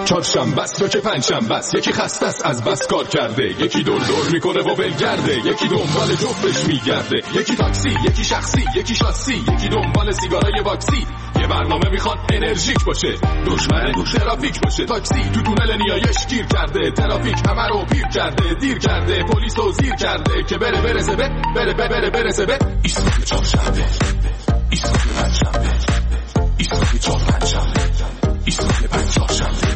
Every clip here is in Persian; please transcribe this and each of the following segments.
چهارشنبه است تو که پنجشنبه است، یکی خسته است از بس کار کرده، یکی دور میکنه و ولگرده، یکی دنبال جفتش میگرده، یکی تاکسی، یکی شخصی، یکی شاسی، یکی دنبال سیگارای واکسی. یه برنامه میخواد انرژیک باشه، دشمن ترافیک باشه. تاکسی تو تونل نیایش گیر کرده، ترافیک همه رو پیر کرده، دیر کرده، پلیس رو زیر کرده که برسه به ایستگاه چهارشنبه، ایستگاه پنجشنبه، ایستگاه چهارشنبه، ایستگاه پنجشنبه.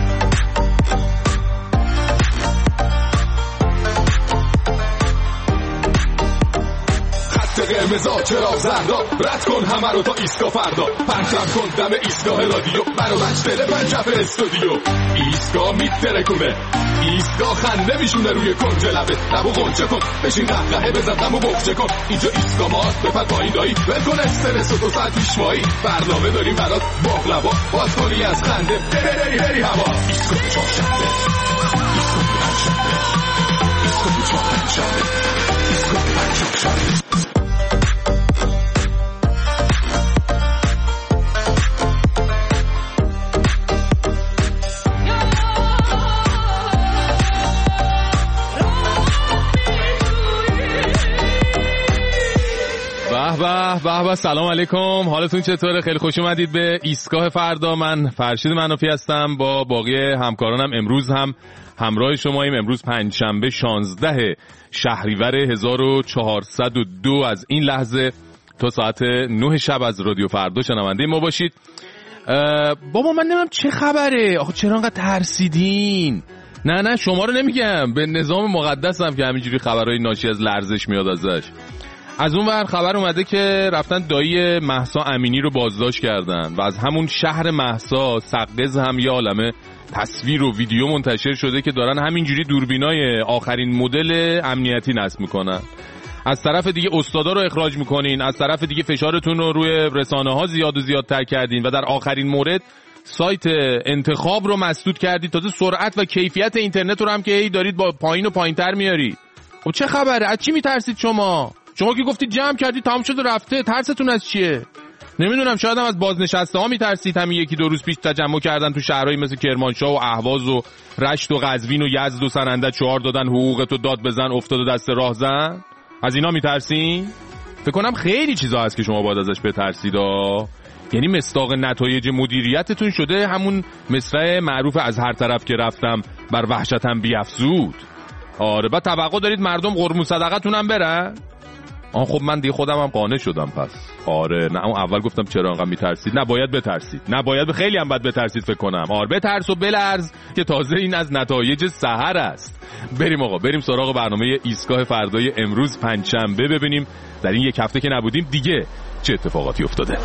قرمزا چرا زردا، رد کن همه رو تا ایستگاه فردا، پرچم کن دم ایستگاه رادیو، برو بچ بره پنجف استودیو. ایستگاه میترکونه، ایستگاه خنده میشونه روی کنج لبه، لبو غنچه کن، بشین قهقهه بزن غمو بخچه کن. اینجا ایستگاه ماست، بپر پایین دایی، ول کن استرس و 2 ساعت پیشوایی، برنامه داریم برات باقلوا، باز کنی از خنده بری هوا. ایستگاه چهارشنبه، ایستگاه پنجشنبه، ایستگاه چهارشنبه، ایستگاه پنجشنبه. به سلام علیکم، حالتون چطوره؟ خیلی خوش اومدید به ایستگاه فردا. من فرشید منافی هستم، با باقی همکارانم امروز هم همراه شماییم. امروز پنجشنبه 16 شهریور 1402. از این لحظه تا ساعت 9 شب از رادیو فردا شنونده ما باشید. بابا من نمیدونم چه خبره، آخه چرا انقدر ترسیدین؟ نه شما رو نمیگم، به نظام مقدسم که همینجوری خبرهای ناشی از لرزش میاد ازش. از اون ور خبر اومده که رفتن دایی مهسا امینی رو بازداشت کردن و از همون شهر مهسا سقز هم یه عالمه تصویر و ویدیو منتشر شده که دارن همینجوری دوربینای آخرین مدل امنیتی نصب میکنن. از طرف دیگه استادا رو اخراج میکنین، از طرف دیگه فشارتون رو روی رسانه ها زیاد و زیادتر کردین و در آخرین مورد سایت انتخاب رو مسدود کردید. تازه سرعت و کیفیت اینترنت رو هم که هی دارید با پایین و پایینتر میاری. خب چه خبره؟ از چی میترسید شما که گفتید جمع کردید تمام شد و رفته، ترستون از چیه؟ نمیدونم، شاید هم از بازنشسته ها میترسید. همین 1-2 روز پیش تجمع کردن تو شهرهایی مثل کرمانشاه و اهواز و رشت و قزوین و یزد و سننده، 4 دادن حقوقتو داد بزن افتاد و دست راه زن. از اینا میترسین؟ فکر کنم خیلی چیزا هست که شما باید ازش بترسید. یعنی مصداق نتایج مدیریتتون شده همون مصرع معروف از هر طرف که رفتم بر وحشتم بیفزود. آره، بعد توقع دارید مردم قربون صدقتون هم برن؟ خب من دیگه خودم هم قانع شدم پس. آره، نه اون اول گفتم چرا انقدر میترسید. نباید بترسید، نباید، خیلی هم باید بترسید فکر کنم. بترس و بلرز که تازه این از نتایج سحر است. بریم آقا، بریم سراغ برنامه ایستگاه فردای امروز پنجشنبه، ببینیم در این یک هفته که نبودیم دیگه چه اتفاقاتی افتاده.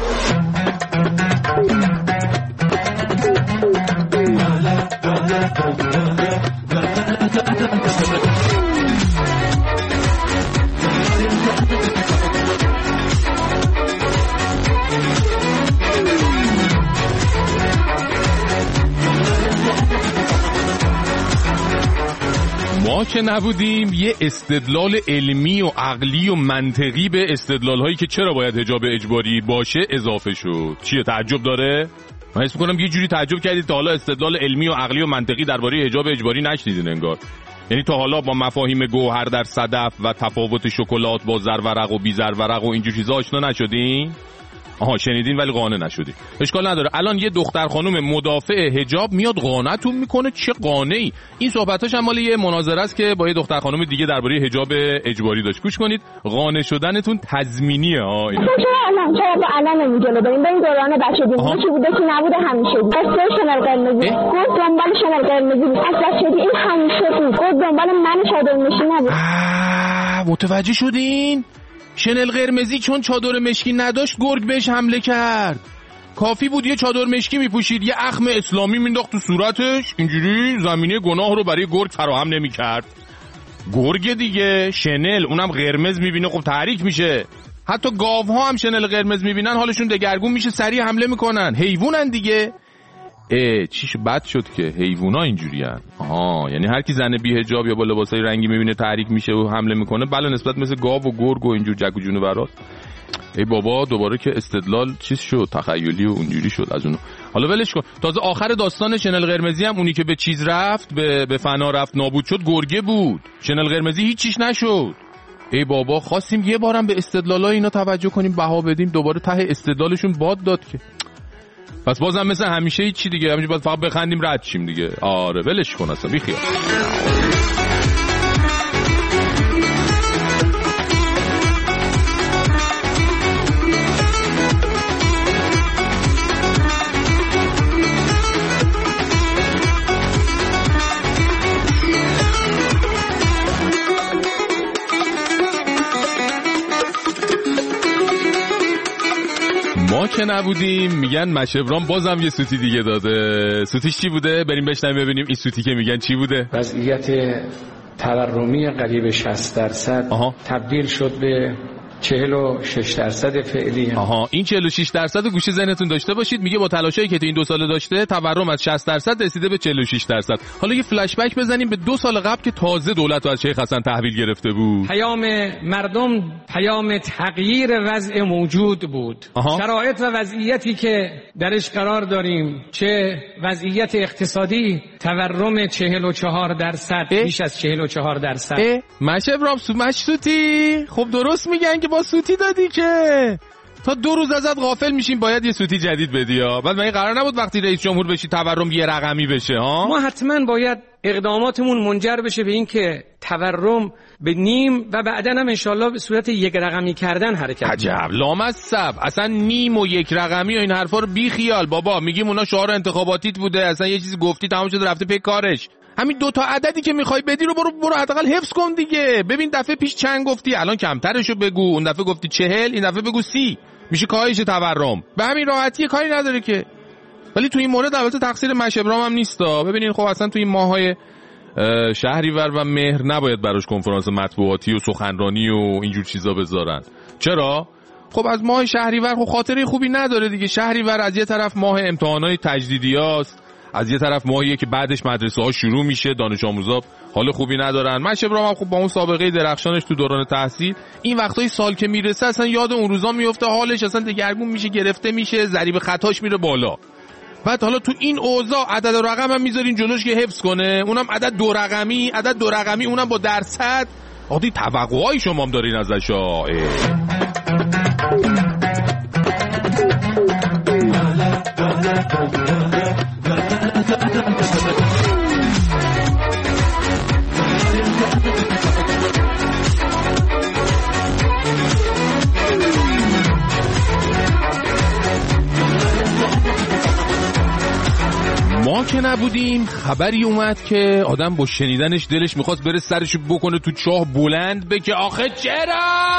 ما که نبودیم یه استدلال علمی و عقلی و منطقی به استدلال هایی که چرا باید حجاب اجباری باشه اضافه شد. چیه، تعجب داره؟ من حس می‌کنم یه جوری تعجب کردید تا حالا استدلال علمی و عقلی و منطقی درباره حجاب اجباری نشنیدین انگار. یعنی تا حالا با مفاهیم گوهر در صدف و تفاوت شکلات با زرورق و بی زرورق و اینجور چیزا آشنا نشدین؟ شنیدین ولی قانع نشدی. اشکال نداره. الان یه دختر خانم مدافع حجاب میاد قانعتون میکنه. چه قانعی؟ این صحبتاش هم مال یه مناظره است که با یه دختر خانم دیگه درباره حجاب اجباری داشت. گوش کنید، قانع شدنتون تضمینیه اینا. چرا الان نمیگه بریم دوران بچگی چی بوده که نبوده همیشه بود. از شمال قرمزی گفت دنبال شمال قرمزی بود. از بچگی این همیشه بود. گفت دنبال من چادر مشکی نبود. متوجه شدین؟ شنل قرمزی چون چادر مشکی نداشت گرگ بهش حمله کرد. کافی بود یه چادر مشکی میپوشید، یه اخم اسلامی مینداخت تو صورتش، اینجوری زمینه گناه رو برای گرگ فراهم نمیکرد. گرگ دیگه شنل، اونم قرمز میبینه خب تحریک میشه. حتی گاوها هم شنل قرمز میبینن حالشون دگرگون میشه، سریع حمله میکنن. حیوانن دیگه. چیش بد شد که حیوونا اینجورین. یعنی هر کی زن بی حجاب یا با لباسای رنگی میبینه تحریک میشه و حمله میکنه. بله، نسبت مثل گاو و گرگ و اینجور جگ و جونورات. ای بابا، دوباره که استدلال چیز شد، تخیلی و اونجوری شد از اون. حالا ولش کن. تازه آخر داستان شنل قرمزی هم اونی که به چیز رفت، به فنا رفت، نابود شد، گرگه بود. شنل قرمزی هیچیش نشد. ای بابا، خواستیم یه بارم به استدلالای اینا توجه کنیم، بها بدیم، دوباره ته استدلالشون باد داد که. پس بازم مثل همیشه هیچی دیگه، همینجوری باید فقط بخندیم رد شیم دیگه. آره ولش کن اصلا، بیخیال. ما که نبودیم میگن مشبرام بازم یه سوتی دیگه داده. سوتیش چی بوده؟ بریم بشنویم ببینیم این سوتی که میگن چی بوده. وضعیت تورمی قریب 60% تبدیل شد به 46% فعلی. این 46% گوشه ذهنتون داشته باشید. میگه با تلاشایی که تو این 2 سال داشته تورم از 60% رسیده به 46%. حالا یه فلش بک بزنیم به 2 سال قبل که تازه دولت از شیخ حسن تحویل گرفته بود. پیام مردم پیام تغییر وضع موجود بود. شرایط و وضعیتی که درش قرار داریم، چه وضعیت اقتصادی، تورم 44%، بیش از 44%. مشبرام سوتی خب درست میگن که با سوتی دادی که تا 2 روز ازت غافل میشیم، باید یه سوتی جدید بدی ها. بعد مگه قرار نبود وقتی رئیس جمهور بشی تورم یه رقمی بشه ها؟ ما حتما باید اقداماتمون منجر بشه به این که تورم به نیم و بعداً هم انشالله به صورت 1 رقمی کردن حرکت. عجب لامصب، اصلا نیم و 1 رقمی و این حرفا رو بی خیال بابا. میگیم اونا شعار انتخاباتیت بوده، اصلا یه چیزی گفتی تمام شده رفته پی کارش. همین 2 تا عددی که میخوای بدی رو برو حداقل حفظ کن دیگه. ببین دفعه پیش چند گفتی، الان کمترشو بگو. اون دفعه گفتی 40، این دفعه بگو 30. میشه کاهش تورم. به همین راحتی کاری نداره که. ولی تو این مورد البته تقصیر مشبرام هم نیستا. ببینین خب اصلا تو این ماهای شهریور و مهر نباید براش کنفرانس مطبوعاتی و سخنرانی و اینجور چیزا بذارن. چرا؟ خب از ماه شهریور خب خاطره خوبی نداره دیگه. شهریور از یه طرف ماه امتحانات تجدیدیاست، از یه طرف ماهیه که بعدش مدرسه ها شروع میشه، دانش آموزا حال خوبی ندارن. مشبرام هم خب با اون سابقه درخشانش تو دوران تحصیل این وقتای سال که میرسه اصلا یاد اون روزا میفته، حالش اصلا دگرگون میشه، گرفته میشه، ضریب خطاش میره بالا. بعد حالا تو این اوضاع عدد و رقم هم میذارین جلوش که حفظ کنه، اونم عدد 2 رقمی، اونم با درصد. عادی توقعای شما هم دارین ازش. ما که نبودیم خبری اومد که آدم با شنیدنش دلش میخواست بره سرشو بکنه تو چاه بلند بگه آخه چرا.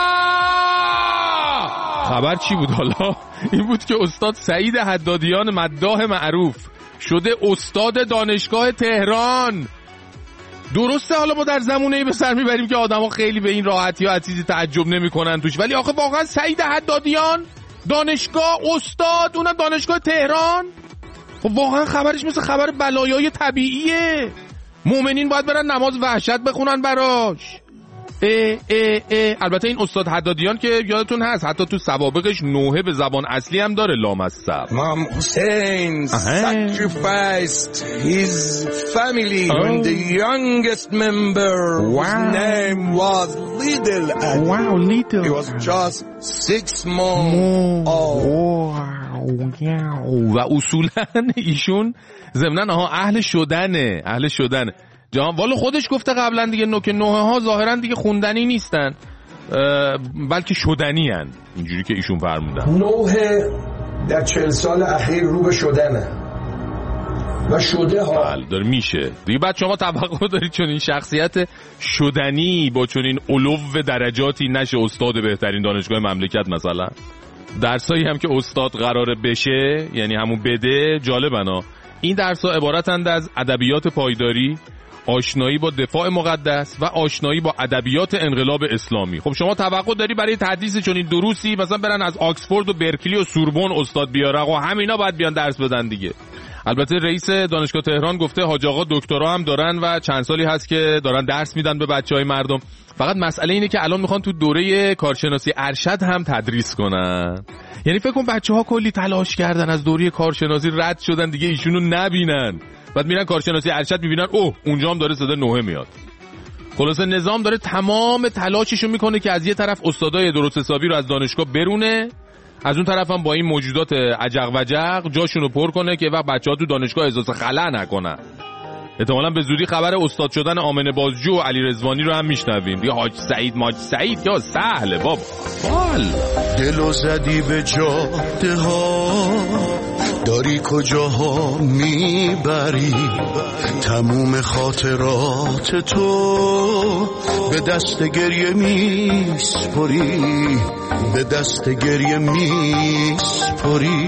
خبر چی بود حالا؟ این بود که استاد سعید حدادیان مداح معروف شده استاد دانشگاه تهران. درسته حالا ما در زمونه‌ای به سر میبریم که آدما خیلی به این راحتی ها چیزی تعجب نمیکنن توش، ولی آخه واقعا سعید حدادیان دانشگاه استاد، اونم دانشگاه تهران، واقعا خبرش مثل خبر بلایای طبیعیه. مؤمنین باید برن نماز وحشت بخونن براش. البته این استاد حدادیان که یادتون هست حتی تو سوابقش نوحه به زبان اصلی هم داره لامصب. Imam Hussein sacrificed his family when the youngest member whose name was Little Ali. He was just 6 months old. و اصولا ایشون ضمناً اهل شدنه جان. والا خودش گفته قبلا دیگه نوک نوحه ها ظاهرا دیگه خوندنی نیستن بلکه شدنی هن. اینجوری که ایشون فرمودن نوحه در 40 سال اخیر رو به شدنه و شده ها بله داره میشه دیگه. بعد شما توقع دارید چون این شخصیت شدنی با چون این علو درجاتی نشه استاد بهترین دانشگاه مملکت مثلا؟ درسایی هم که استاد قراره بشه یعنی همون بده جالبن این درس‌ها عبارتند از ادبیات پایداری، آشنایی با دفاع مقدس و آشنایی با ادبیات انقلاب اسلامی. خب شما توقع داری برای تدریس چون این دروسی مثلا برن از آکسفورد و برکلی و سوربن استاد بیارن و همینا باید بیان درس بدن دیگه؟ البته رئیس دانشگاه تهران گفته حاج آقا دکترا هم دارن و چند سالی هست که دارن درس میدن به بچهای مردم. فقط مسئله اینه که الان میخوان تو دوره کارشناسی ارشد هم تدریس کنن. یعنی فکر کن بچه‌ها کلی تلاش کردن از دوره کارشناسی رد شدن دیگه ایشونو نبینن، بعد میرن کارشناسی ارشد میبینن اوه اونجا هم داره صدا نوحه میاد. خلاصه نظام داره تمام تلاششو میکنه که از یه طرف استادای درست حسابی رو از دانشگاه برونه، از اون طرف هم با این موجودات عجق وجق جاشونو پر کنه که وقت بچه‌ها تو دانشگاه احساس خلا نکنن. احتمالاً به زودی خبر استاد شدن آمنه بازجو و علی رضوانی رو هم میشنویم. دیگه حاج سعید ماج سعید یا سهله بابا. دلو زدی به جاده ها، داری کجاها میبری؟ تموم خاطرات تو به دست گریه میسپری، به دست گریه میسپری.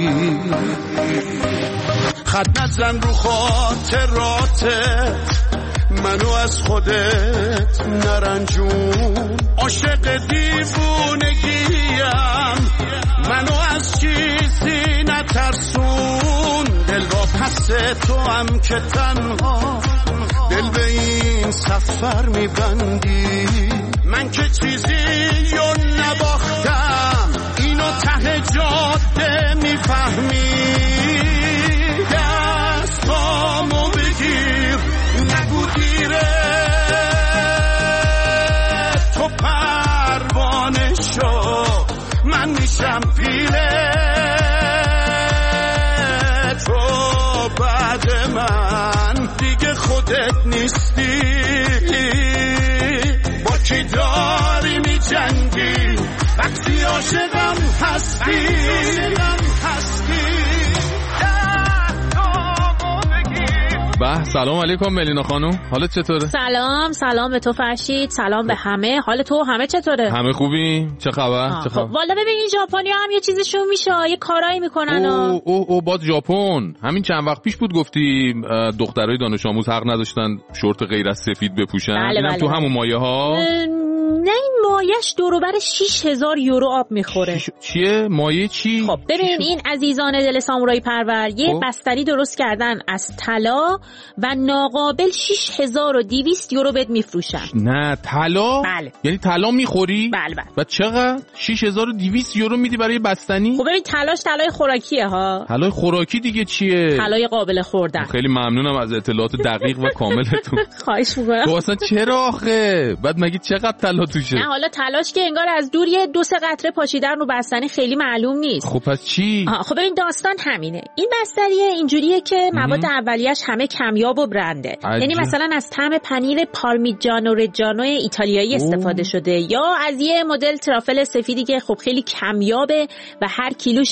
خط نزن رو خاطراتت، منو از خودت نرنجون. عاشق دیوونگیم، منو از چیزی نترسون. دل با پس تو هم که تنها دل به این سفر میبندی. من که چیزی رو نباختم، اینو ته جاده میفهمی. دستامو بگیر نگو دیره، تو پروانه شو من میشم پیله. تو بعد من دیگه خودت نیستی. با کی داری میجنگی وقتی عاشقم هستی؟ به سلام علیکم ملینا خانم، حالت چطوره؟ سلام به تو فرشید، سلام به همه. حال تو همه چطوره؟ همه خوبی؟ چه خبر؟ والا ببین این ژاپنیا هم یه چیزشون میشه، یه کارایی میکنن. او باز ژاپن. همین چند وقت پیش بود گفتی دخترای دانش آموز حق نداشتن شورت غیر از سفید بپوشن. اینم تو همون مایه ها؟ نه این مایش دوروبر 6000 یورو آب میخوره. چیه؟ مایه چی؟ خب ببین این عزیزان دل سامورایی پرور یه بستری درست کردن از طلا و ناقابل 6200 یورو بهت میفروشن. نه طلا؟ بله. یعنی طلا میخوری؟ بله. و چقدر؟ 6200 یورو میدی برای بستنی؟ خب ببین طلاش طلای خوراکیه ها. طلای خوراکی دیگه چیه؟ طلای قابل خوردن. خیلی ممنونم از اطلاعات دقیق و کاملتون. خواهش می‌کنم. تو اصلا چرا آخه؟ بعد مگه چقدر طلا توشه؟ نه حالا تلاش که انگار از دور یه 2-3 قطره پاشیدن رو بستنی خیلی معلوم نیست. خب پس چی؟ خب ببین داستان همینه. این بستریه اینجوریه که مواد اولیه‌اش همه کمیاب و برنده. یعنی مثلا از طعم پنیر پارمیجانو رجانو ایتالیایی استفاده شده یا از یه مدل ترافل سفیدی که خب خیلی کمیابه و هر کیلوش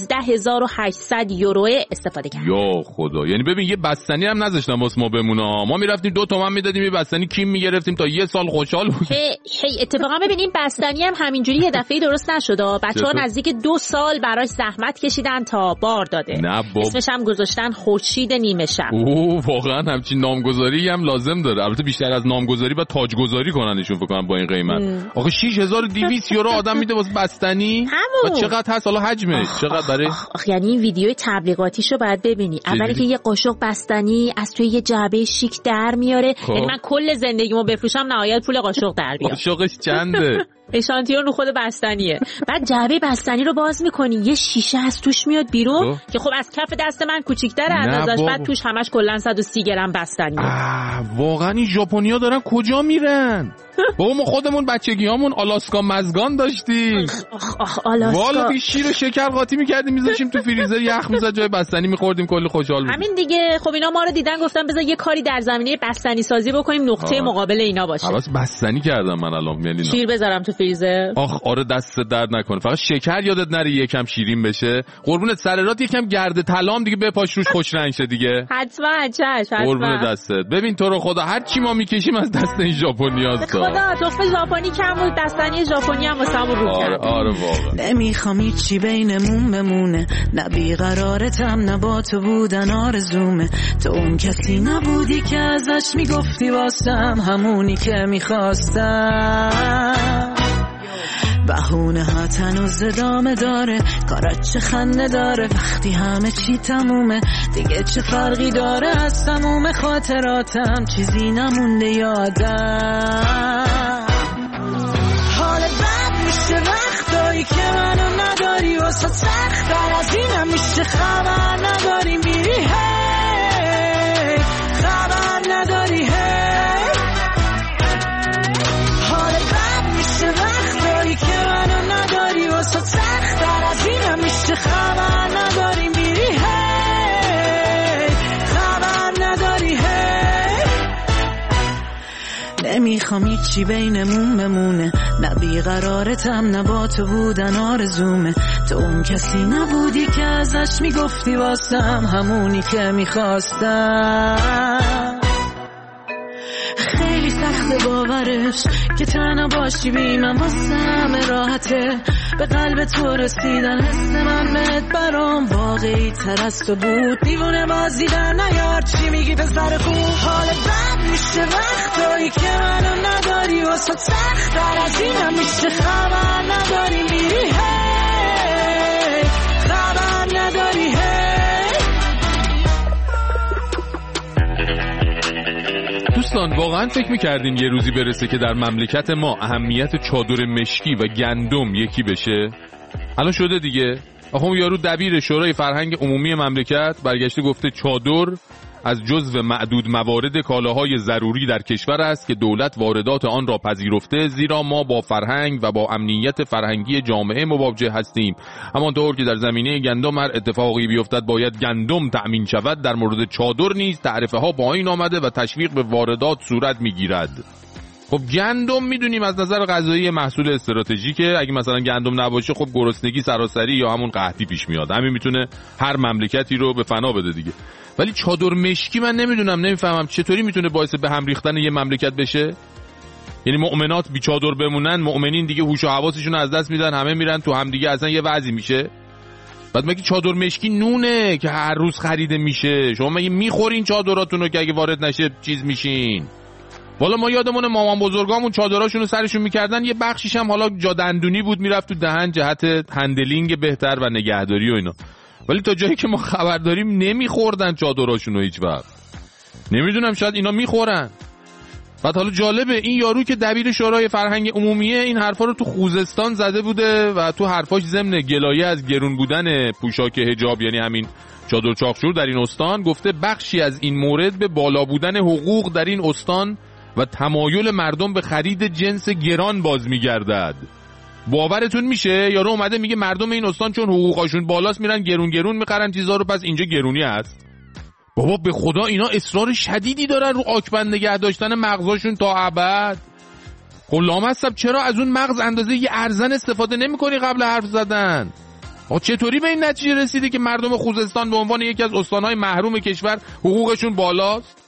13800 یورو استفاده کرده. یا خدا. یعنی ببین یه بستنی هم نذاشتن واسه ما بمونه. ما میرفتیم 2 تومن میدادیم یه بستنی کیم میگرفتیم تا یه سال خوشحال بود. اتفاقا ببینیم بستنی هم همینجوری یه دفعه درست نشده. بچه‌ها نزدیک 2 سال براش زحمت کشیدن تا بار داده. اسمش هم گذاشتن خورشید نیمه شب. واقعا همچین نامگذاری هم لازم داره. البته بیشتر از نامگذاری و تاجگذاری کننشون فکر کنم با این قیمت. آخه 6200 یورو آدم میده واسه بستنی؟ و چقدر هست حالا حجمش؟ چقدر داره؟ یعنی این ویدیو تبلیغاتیشو باید ببینی. اولی که یه قاشق بستنی از توی یه جعبه شیک در میاره. یعنی من کل زندگیمو بفروشم نهایت پول قاشق در بیاد. قاشقش چنده؟ اشانتیون رو خود بستنیه. بعد جعبه بستنی رو باز میکنی یه شیشه از توش میاد بیرون که خب از کف دست من کوچیک‌تره اندازش. بعد توش همش کلا 130 گرم بستنیه. واقعا این ژاپنیا دارن کجا میرن؟ بابا ما خودمون بچگیامون آلاسکا مزگان داشتیم. آلاسکا والا بی شیر و شکر قاطی میکردیم میذاشیم تو فریزر یخ میزد جای بستنی میخوردیم کلی خوشحال بودیم. همین دیگه. خب اینا ما رو دیدن گفتن بذار یه کاری در زمینه بستنی سازی بکنیم نقطه مقابل اینا باشه. خلاص بستنی کردم من الان میلینا. شیر بذارم تو فریزر. آره دست درد نکنه. فقط شکر یادت نره یکم شیرین بشه. قربونت سررات یکم گرد طلام دیگه بپاش روش خوش رنگ شه دیگه. حتما حتما. قربون دستت. ببین تو رو خدا هر چی ما میکشیم از دست این ژاپنیاست. خدا تخم ژاپنی کم بود بستنی ژاپنی هم واسمون رو کرد. آره واقعا. نمیخوام هیچی بینمون بمونه، نه بیقرارتم نه با تو بودن آرزومه. تو اون کسی نبودی که ازش میگفتی واسم همونی که میخواستم. بهونه ها تنوز ادامه داره، کارات چه خنده داره وقتی همه چی تمومه، دیگه چه فرقی داره از تموم خاطراتم چیزی نمونده یادم. حال بد میشه وقتایی که منو نداری، واسه سخت‌تر از اینم میشه خبر نداری میری هی، خبر نداری هی. حال بد میشه وقتایی که منو نداری، واسه سخت‌تر از اینم میشه خبر نداری میری هی، خبر نداری هی. نمیخوام هیچی بینمون بمونه، نه بیقرارتم نه با تو بودن آرزومه، تو اون کسی نبودی که ازش میگفتی واسم همونی که میخواستم. خیلی سخت باورش که تنها باشی بی من واسم راحته، به قلب تو رسیدن حس من بهت برام واقعی تر از تو بود، دیوونه بازی در نیار چی میگی پسر خوب. حال بد میشه وقتایی که منو نداری، واسه سخت‌تر از اینم میشه خبر نداری میری هی، خبر نداری هی. دوستان واقعا فکر میکردین یه روزی برسه که در مملکت ما اهمیت چادر مشکی و گندم یکی بشه؟ الان شده دیگه. آخه یارو دبیر شورای فرهنگ عمومی مملکت برگشته گفته چادر از جزو معدود موارد کالاهای ضروری در کشور است که دولت واردات آن را پذیرفته، زیرا ما با فرهنگ و با امنیت فرهنگی جامعه مواجه هستیم. همانطور که در زمینه گندم هر اتفاقی بیفتد باید گندم تأمین شود، در مورد چادر نیز تعرفه ها پایین آمده و تشویق به واردات صورت میگیرد. خب گندم میدونیم از نظر غذایی محصول استراتژیکه، اگه مثلا گندم نباشه خب گرسنگی سراسری یا همون قحطی پیش میاد، همین میتونه هر مملکتی رو به فنا بده دیگه. ولی چادر مشکی من نمیفهمم چطوری میتونه باعث به هم ریختن یه مملکت بشه. یعنی مؤمنات بی چادر بمونن، مؤمنین دیگه هوش و حواسشون از دست میدن، همه میرن تو هم دیگه، اصلا یه وضعی میشه. بعد مگه چادر مشکی نونه که هر روز خریده میشه؟ شما مگه میخورین چادراتونو که اگه وارد نشه چیز میشین؟ والا ما یادمونه مامان بزرگامون چادراشونو سرشون میکردن، یه بخشیش هم حالا جا دندونی بود میرفت تو دهن جهت هندلینگ بهتر و نگهداری و اینا. ولی تا جایی که ما خبر داریم نمیخوردن چادراشونو هیچ وقت. نمیدونم شاید اینا میخورن. بعد حالا جالبه این یارو که دبیر شورای فرهنگ عمومیه این حرفا رو تو خوزستان زده بوده و تو حرفاش ضمن گلایه از گرون بودن پوشاک حجاب، یعنی همین چادر چاقچور در این استان، گفته بخشی از این مورد به بالا بودن حقوق در این استان و تمایل مردم به خرید جنس گران باز میگردد. باورتون میشه؟ یارو اومده میگه مردم این استان چون حقوقاشون بالاست میرن گرون میخرن چیزا رو، پس اینجا گرونی هست. بابا به خدا اینا اصرار شدیدی دارن رو آکبند نگه داشتن مغزاشون تا ابد. خب لامصب چرا از اون مغز اندازه یه ارزن استفاده نمیکنی قبل حرف زدن؟ چطوری به این نتیجه رسیدی که مردم خوزستان به عنوان یکی از استانهای محروم کشور حقوقشون بالاست؟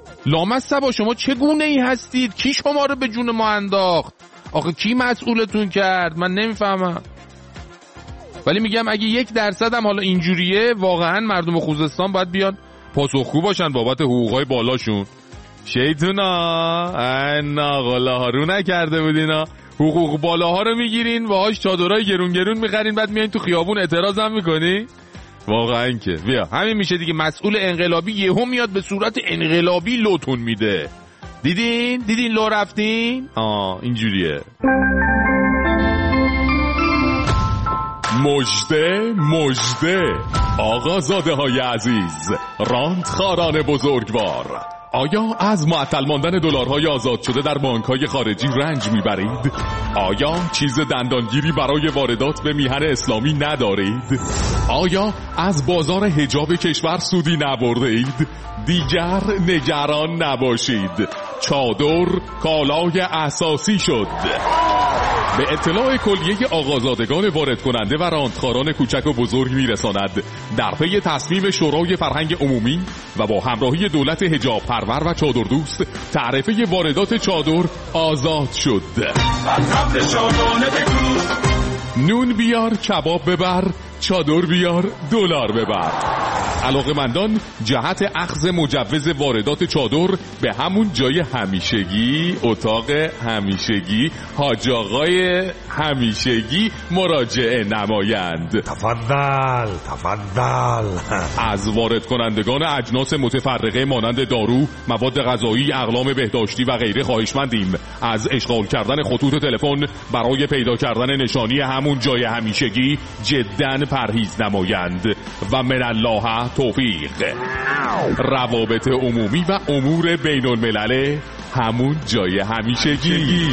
لامصب شما چه گونه ای هستید؟ کی شما رو به جون ما انداخت؟ آخه کی مسئولتون کرد؟ من نمیفهمم. ولی میگم اگه 1% هم حالا اینجوریه، واقعا مردم خوزستان باید بیان پاسخگو باشن بابت حقوقای بالاشون. شیطونا ناغلاها رو نکرده بودینا، حقوق بالاها رو میگیرین باهاش چادرای گرون میخرین، بعد میایین تو خیابون اعتراض هم میکنی. واقعا که بیا همین میشه دیگه. مسئول انقلابی یهو میاد به صورت انقلابی لوتون میده. دیدین لو رفتین؟ اینجوریه. مژده آقازاده های عزیز، راندخاران بزرگوار، آیا از معطل ماندن دلارهای آزاد شده در بانک‌های خارجی رنج میبرید؟ آیا چیز دندانگیری برای واردات به میهن اسلامی ندارید؟ آیا از بازار حجاب کشور سودی نبرده اید؟ دیگر نگران نباشید، چادر کالای اساسی شد. به اطلاع کلیه آقازادگان وارد کننده و راندخاران کوچک و بزرگ میرساند در پی تصمیم شورای فرهنگ عمومی و با همراهی دولت حجاب پرور و چادر دوست، تعرفه واردات چادر آزاد شد. نون بیار کباب ببر، چادر بیار دلار ببر. علاقه‌مندان جهت اخذ مجوز واردات چادر به همون جای همیشگی، اتاق همیشگی، حاج آقای همیشگی مراجعه نمایند. تفضل. از وارد کنندگان اجناس متفرقه مانند دارو، مواد غذایی، اقلام بهداشتی و غیره خواهشمندیم از اشغال کردن خطوط تلفن برای پیدا کردن نشانی همون جای همیشگی جداً پرهیز نمایند و من الله توفیق. روابط عمومی و امور بین الملل، همون جای همیشگی.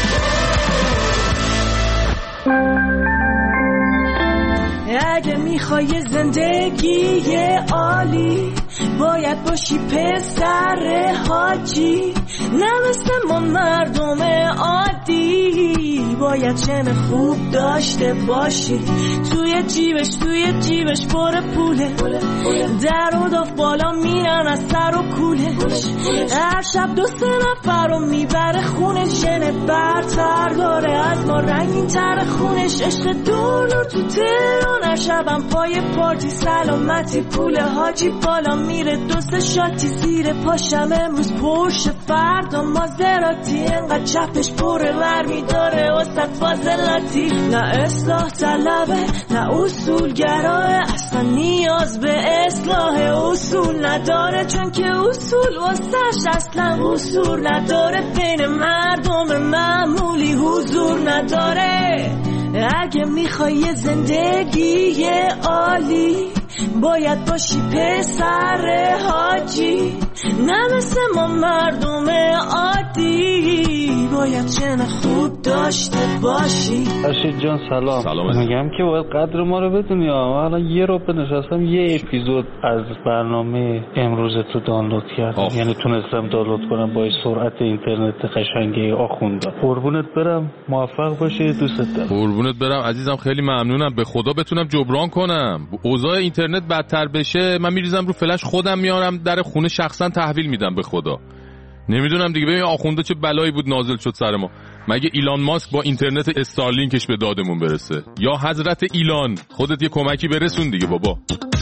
اگه میخوای زندگی عالی باید باشی پسر حاجی، نه مثل ما مردم عادی. باید چن خوب داشته باشی، توی جیبش پر پوله، در و داف بالا میرن از سر و کوله. هر شب 2-3 نفر رو میبره خونش، چن برتر داره از ما رنگین تر خونش. عشق دور تو تهران، شبم پای پارتی، سلامتی پول حاجی بالا میره. 2 شاتی زیر پاشم، امروز پرش فردا مازراتی. انقدر چپش پره ور میداره وسط فاضلاتی. نه اصلاح طلبه نه اصولگراه، اصلا نیاز به اصلاح اصول نداره، چون که اصول واسش اصلا اصول نداره. بین مردم معمولی حضور نداره. اگه میخوای زندگی عالی باید باشی پسر حاجی، نه مثل ما مردم عادی. باید چن خوب داشته باشی. رشید جان سلام. میگم که باید قدر ما رو بدونی. الان یه رو نشستم یه اپیزود از برنامه امروز تو دانلود کردم، یعنی تونستم دانلود کنم با سرعت اینترنت قشنگه آخوندا. قربونت برم، موفق باشی، دوست دارم. قربونت برم عزیزم، خیلی ممنونم. به خدا بتونم جبران کنم. اوضاع اینترنت بدتر بشه من میریزم رو فلش، خودم میارم در خونه شخصا تحویل میدم. به خدا نمیدونم دیگه. ببین آخونده چه بلایی بود نازل شد سر ما. مگه ایلان ماسک با اینترنت استارلینکش به دادمون برسه؟ یا حضرت ایلان خودت یه کمکی برسون دیگه بابا.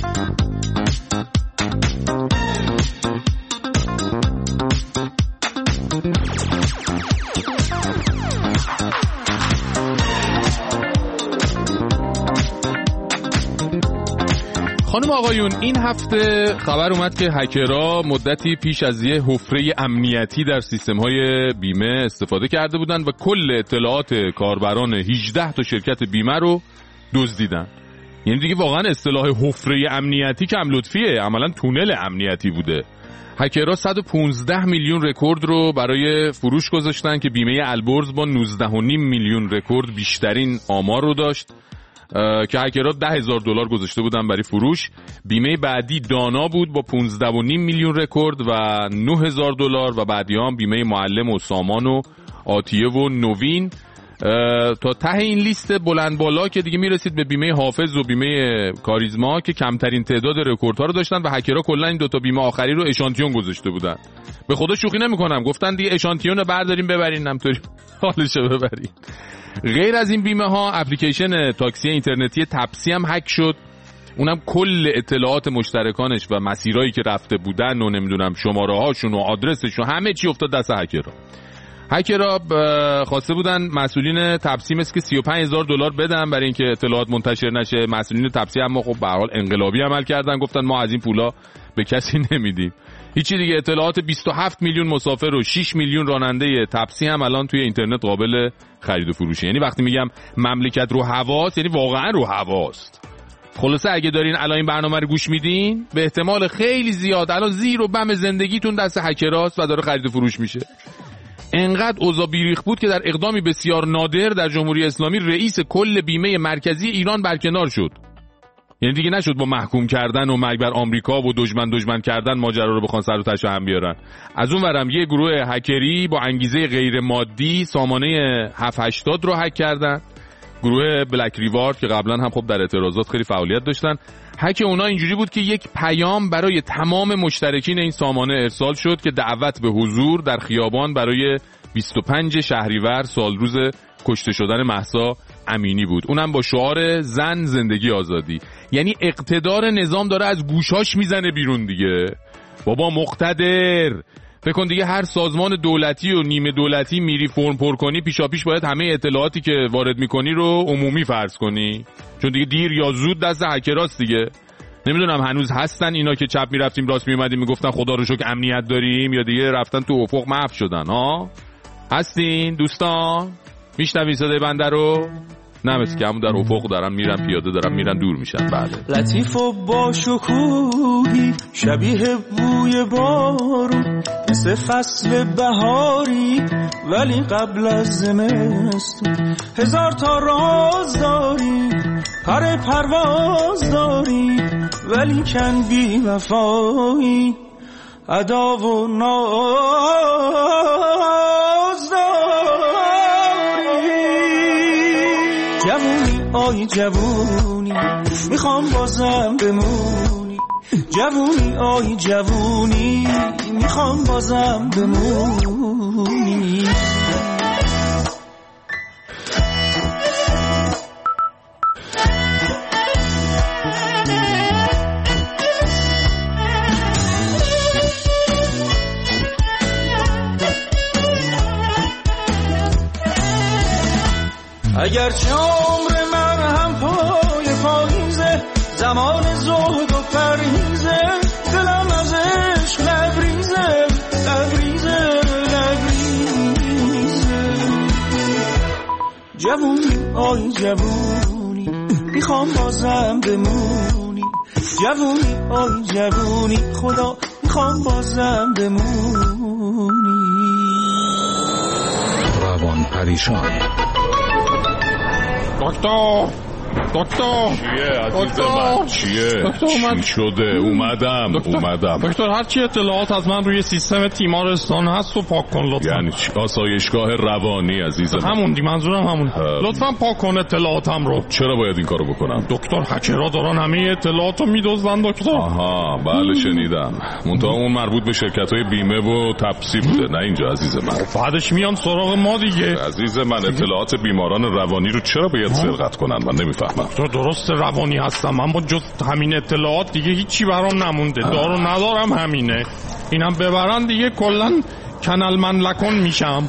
خانم آقایون، این هفته خبر اومد که هکرها مدتی پیش از یه حفره امنیتی در سیستم‌های بیمه استفاده کرده بودن و کل اطلاعات کاربران 18 تا شرکت بیمه رو دزدیدن. یعنی دیگه واقعا اصطلاح حفره امنیتی کم لطفیه، عملاً تونل امنیتی بوده. هکرها 115 میلیون رکورد رو برای فروش گذاشتن که بیمه البرز با 19.5 میلیون رکورد بیشترین آمار رو داشت که هکرها $10,000 گذاشته بودن برای فروش. بیمه بعدی دانا بود با 15.5 میلیون رکورد و $9,000 و بعدی هم بیمه معلم و سامان و آتیه و نوین. تا ته این لیست بلند بالا که دیگه میرسید به بیمه حافظ و بیمه کاریزما که کمترین تعداد رکوردها رو داشتن و هکرها کلا این 2 تا بیمه آخری رو اشانتیون گذاشته بودن. به خدا شوخی نمی‌کنم، گفتن دیگه اشانتیون رو برداریم ببرین، همطوری حالش رو ببرین. غیر از این بیمه ها اپلیکیشن تاکسی اینترنتی تپسی هم هک شد. اونم کل اطلاعات مشترکانش و مسیرایی که رفته بودن و نمیدونم شماره هاشون و آدرسشون همه چی افتاد دست هکرها. هکرها خواسته بودن مسئولین تپسی مثل که $35,000 بدن برای اینکه اطلاعات منتشر نشه. مسئولین تپسی اما خب به هر حال انقلابی عمل کردن، گفتن ما از این پولا به کسی نمیدیم. هیچی دیگه. اطلاعات 27 میلیون مسافر و 6 میلیون راننده تپسی هم الان توی اینترنت قابل خرید و فروشه. یعنی وقتی میگم مملکت رو هواست یعنی واقعا رو هواست. خلاصه اگه دارین الان این برنامه رو گوش میدین به احتمال خیلی زیاد الان زیر و بم زندگیتون دست هکراست و داره خرید و فروش میشه. انقدر اوضاع بیریخ بود که در اقدامی بسیار نادر در جمهوری اسلامی رئیس کل بیمه مرکزی ایران برکنار شد. یعنی دیگه نشد با محکوم کردن و مرگ بر آمریکا و دشمن کردن ماجرا رو بخوان سر و تش هم بیارن. از اون ورم یه گروه هکری با انگیزه غیر مادی سامانه 780 رو هک کردن. گروه بلک ریوارد که قبلا هم خب در اعتراضات خیلی فعالیت داشتن. هک اونا اینجوری بود که یک پیام برای تمام مشترکین این سامانه ارسال شد که دعوت به حضور در خیابان برای 25 شهریور سالروز کشته شدن مهسا امینی بود، اونم با شعار زن زندگی آزادی. یعنی اقتدار نظام داره از گوشاش میزنه بیرون دیگه. بابا مقتدر، فکر کن دیگه هر سازمان دولتی و نیمه دولتی میری فرم پر کنی، پیشاپیش باید همه اطلاعاتی که وارد میکنی رو عمومی فرض کنی، چون دیگه دیر یا زود دست هکراست دیگه. نمیدونم هنوز هستن اینا که چپ میرفتیم راست میومدیم میگفتن خدا رو شکر امنیت داریم، یا دیگه رفتن تو افق محو شدن؟ ها هستین دوستان؟ میشنوین صدای بنده رو؟ نه مثل که همون در افق دارن میرن پیاده، دارن میرن دور میشن. بله. لطیف و با شکوهی شبیه بوی بارون، مثل فصل بهاری ولی قبل از زمستون. هزار تا راز داری، پر پرواز داری، ولی کن بی وفایی، ادا و ناز داری. جوونی آی جوونی، میخوام بازم بمونی. جوونی آی جوونی، میخوام بازم بمونی. اگرچه عمر من هم پای پاییزه، زمان زهد و پریزه، دلم از عشق لبریزه لبریزه لبریزه. جوونی آی جوونی، میخوام بازم بمونی. جوونی آی جوونی، خدا میخوام بازم بمونی. روان پریشان. دکتر چیه عزیز من؟ چیه؟ چی شده؟ اومدم. دکتر هرچی اطلاعات از من روی سیستم تیمارستان هست و پاک کن لطفا. یعنی آسایشگاه روانی عزیز من؟ همون منظورم همون. لطفا پاک کن اطلاعاتم رو. چرا باید این کارو بکنم؟ دکتر هکرها دارن همه اطلاعاتو میدزدن دکتر. آها بله شنیدم. منتها اون مربوط به شرکت‌های بیمه و تپسی بوده، نه اینجا عزیز من. بعدش میان سراغ ما دیگه. عزیز من اطلاعات بیماران روانی رو چرا باید سرقت کنن؟ من نمیفهمم. درست روانی هستم، من با جز همین اطلاعات دیگه هیچی برام نمونده. دارو ندارم همینه. اینم ببرن دیگه کلن کنال من لکن میشم.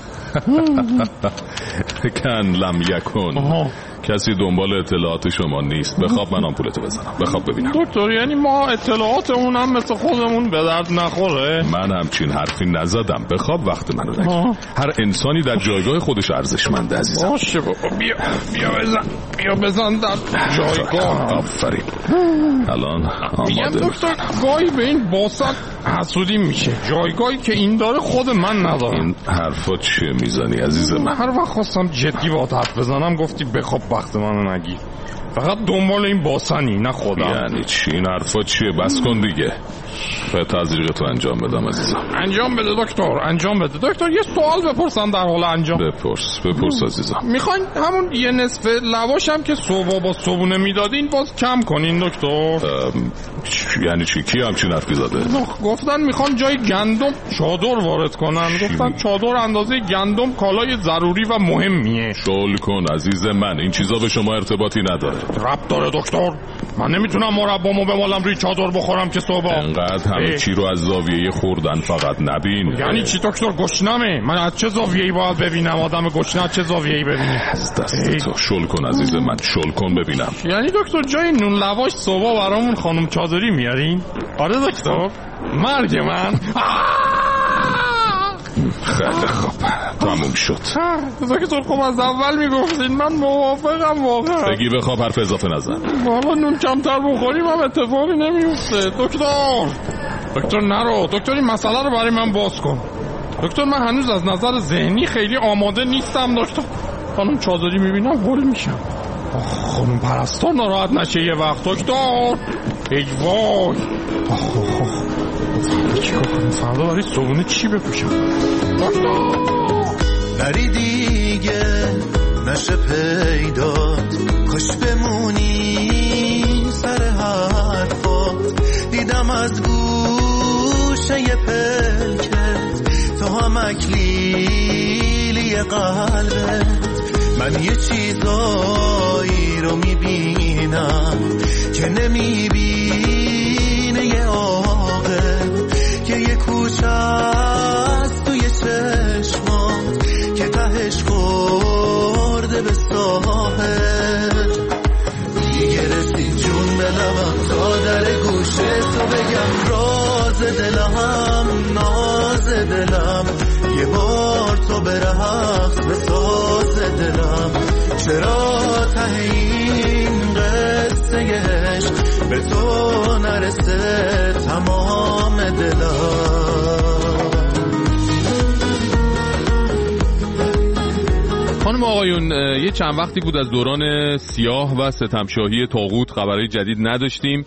کن لم یکن. کسی دنبال اطلاعات شما نیست. بخواب من آمپولتو بزنم. بخواب ببینم. دکتر یعنی ما اطلاعاتمون هم مثل خودمون به درد نخوره؟ من همچین حرفی نزدم. بخواب وقت منو نگیر. هر انسانی در جایگاه خودش ارزشمنده عزیزم. باشه بابا بیا بزن در جایگاه. آفرین. الان آماده. دکتر گاهی به این باسن حسودی میشه. جایگاهی که این داره خود من ندارم. این حرفا چیه میزنی عزیز من؟ هر وقت خواستم جدی باهات حرف بزنم گفتی بخواب وقت منو نگیر. فقط دنبال این باسنی نه خودم. یعنی چی این حرفا چیه؟ بس کن دیگه. تزریقتو انجام بدم عزیزم. انجام بده دکتر، انجام بده دکتر. یه سوال بپرسم در حال انجام. بپرس عزیزم. میخواین همون یه نصف لواشم که صبح با صبونه میدادین باز کم کنین دکتر؟ یعنی چی؟ کی همچین حرفی زده؟ گفتن میخوان جای گندم چادر وارد کنن. گفتن چادر اندازه گندم کالای ضروری و مهمیه. شل کن عزیز من، این چیزا به شما ارتباطی نداره. ربط داره دکتر. من نمیتونم مربامو بمالم روی چادر بخورم که صبح. انقدر همه چی رو از زاویه خوردن فقط نبین. یعنی چی دکتر؟ گشنمه. من از چه زاویه‌ای باید ببینم؟ آدم گشنه از چه زاویه‌ای ببینه؟ از دست تو. شل کن عزیز من، شل کن ببینم. یعنی دکتر جای نون لواش صبح برامون خانم چادری میارین؟ آره دکتر. مرگ من. خیلی خوب تموم شد. دکتر خب از اول میگفتین. من موافقم واقعا. بگی بخواب حرف اضافه نزن. والا نون کمتر بخوریم هم اتفاقی نمیفته. دکتر نرو. دکتر این مسئله رو برای من باز کن. دکتر من هنوز از نظر ذهنی خیلی آماده نیستم دکتر. خانم چادری میبینم هول میشم. خانم پرستار ناراحت نشه یه وقت دکتر. ای وای. چیکار کنم فردا برای صبحونه چی بپوشم؟ دکتر نری دیگه نشه پیدات، کاش بمونی سر حرفات. دیدم از گوشه پلکت تو هم اکلیلی قلبت، من یه چیزایی رو میبینم که نمیبینه یه عاقل، که یه کوچه است توی چشمات که تهش خورده به ساحل. دیگه رسید جون به لبم تا در گوشه تو بگم راز دلم، ناز دلم، یه بار تو به رقص بساز دلم. چرا ته این قصه عشق به تو نرسه تمام دلم؟ خانم آقایون، یه چند وقتی بود از دوران سیاه و ستمشاهی طاغوت خبرهای جدید نداشتیم.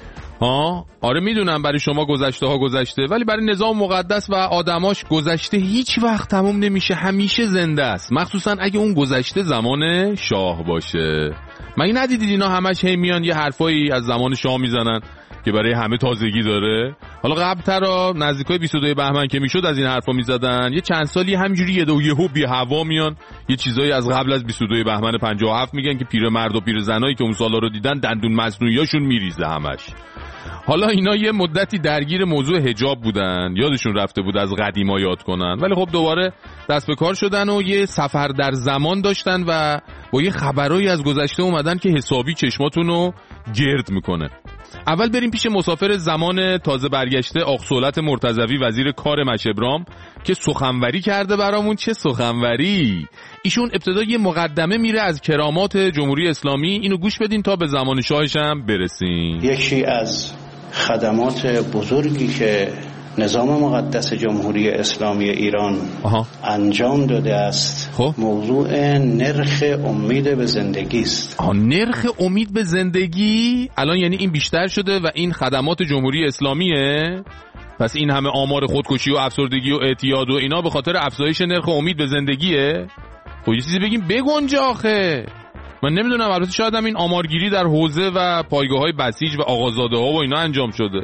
آره میدونم برای شما گذشته ها گذشته، ولی برای نظام مقدس و آدماش گذشته هیچ وقت تموم نمیشه، همیشه زنده است، مخصوصا اگه اون گذشته زمان شاه باشه. مگه ندیدید اینا همش هی میان یه حرفایی از زمان شاه میزنن که برای همه تازگی داره؟ حالا قبل‌تر نزدیکای 22 بهمن که میشد از این حرفا میزدن، یه چند سالی همینجوری یهو بی هوا میان یه چیزایی از قبل از 22 بهمن 57 میگن که پیرمرد و پیرزنایی که اون سالا رو دیدن دندون مصنوعیاشون میریزه همش. حالا اینا یه مدتی درگیر موضوع حجاب بودن، یادشون رفته بود از قدیما یاد کنن، ولی خب دوباره دست به کار شدن و یه سفر در زمان داشتن و با یه خبرایی از گذشته اومدن که حسابی چشماتون رو گرد میکنه. اول بریم پیش مسافر زمان تازه برگشته آق صولت مرتضوی، وزیر کار مشبرام، که سخنوری کرده برامون. چه سخنوری! ایشون ابتدا یه مقدمه میره از کرامات جمهوری اسلامی، اینو گوش بدین تا به زمان شاهش هم برسیم. یکی از خدمات بزرگی که نظام مقدس جمهوری اسلامی ایران انجام داده است موضوع نرخ امید به زندگی است. نرخ امید به زندگی الان یعنی این بیشتر شده و این خدمات جمهوری اسلامیه؟ پس این همه آمار خودکشی و افسردگی و اعتیاد و اینا به خاطر افزایش نرخ امید به زندگیه؟ خب یه چیزی بگیم بگنجه آخه. من نمیدونم، البته شاید هم این آمارگیری در حوزه و پایگاه‌های بسیج و آقازاده ها و اینا انجام شده.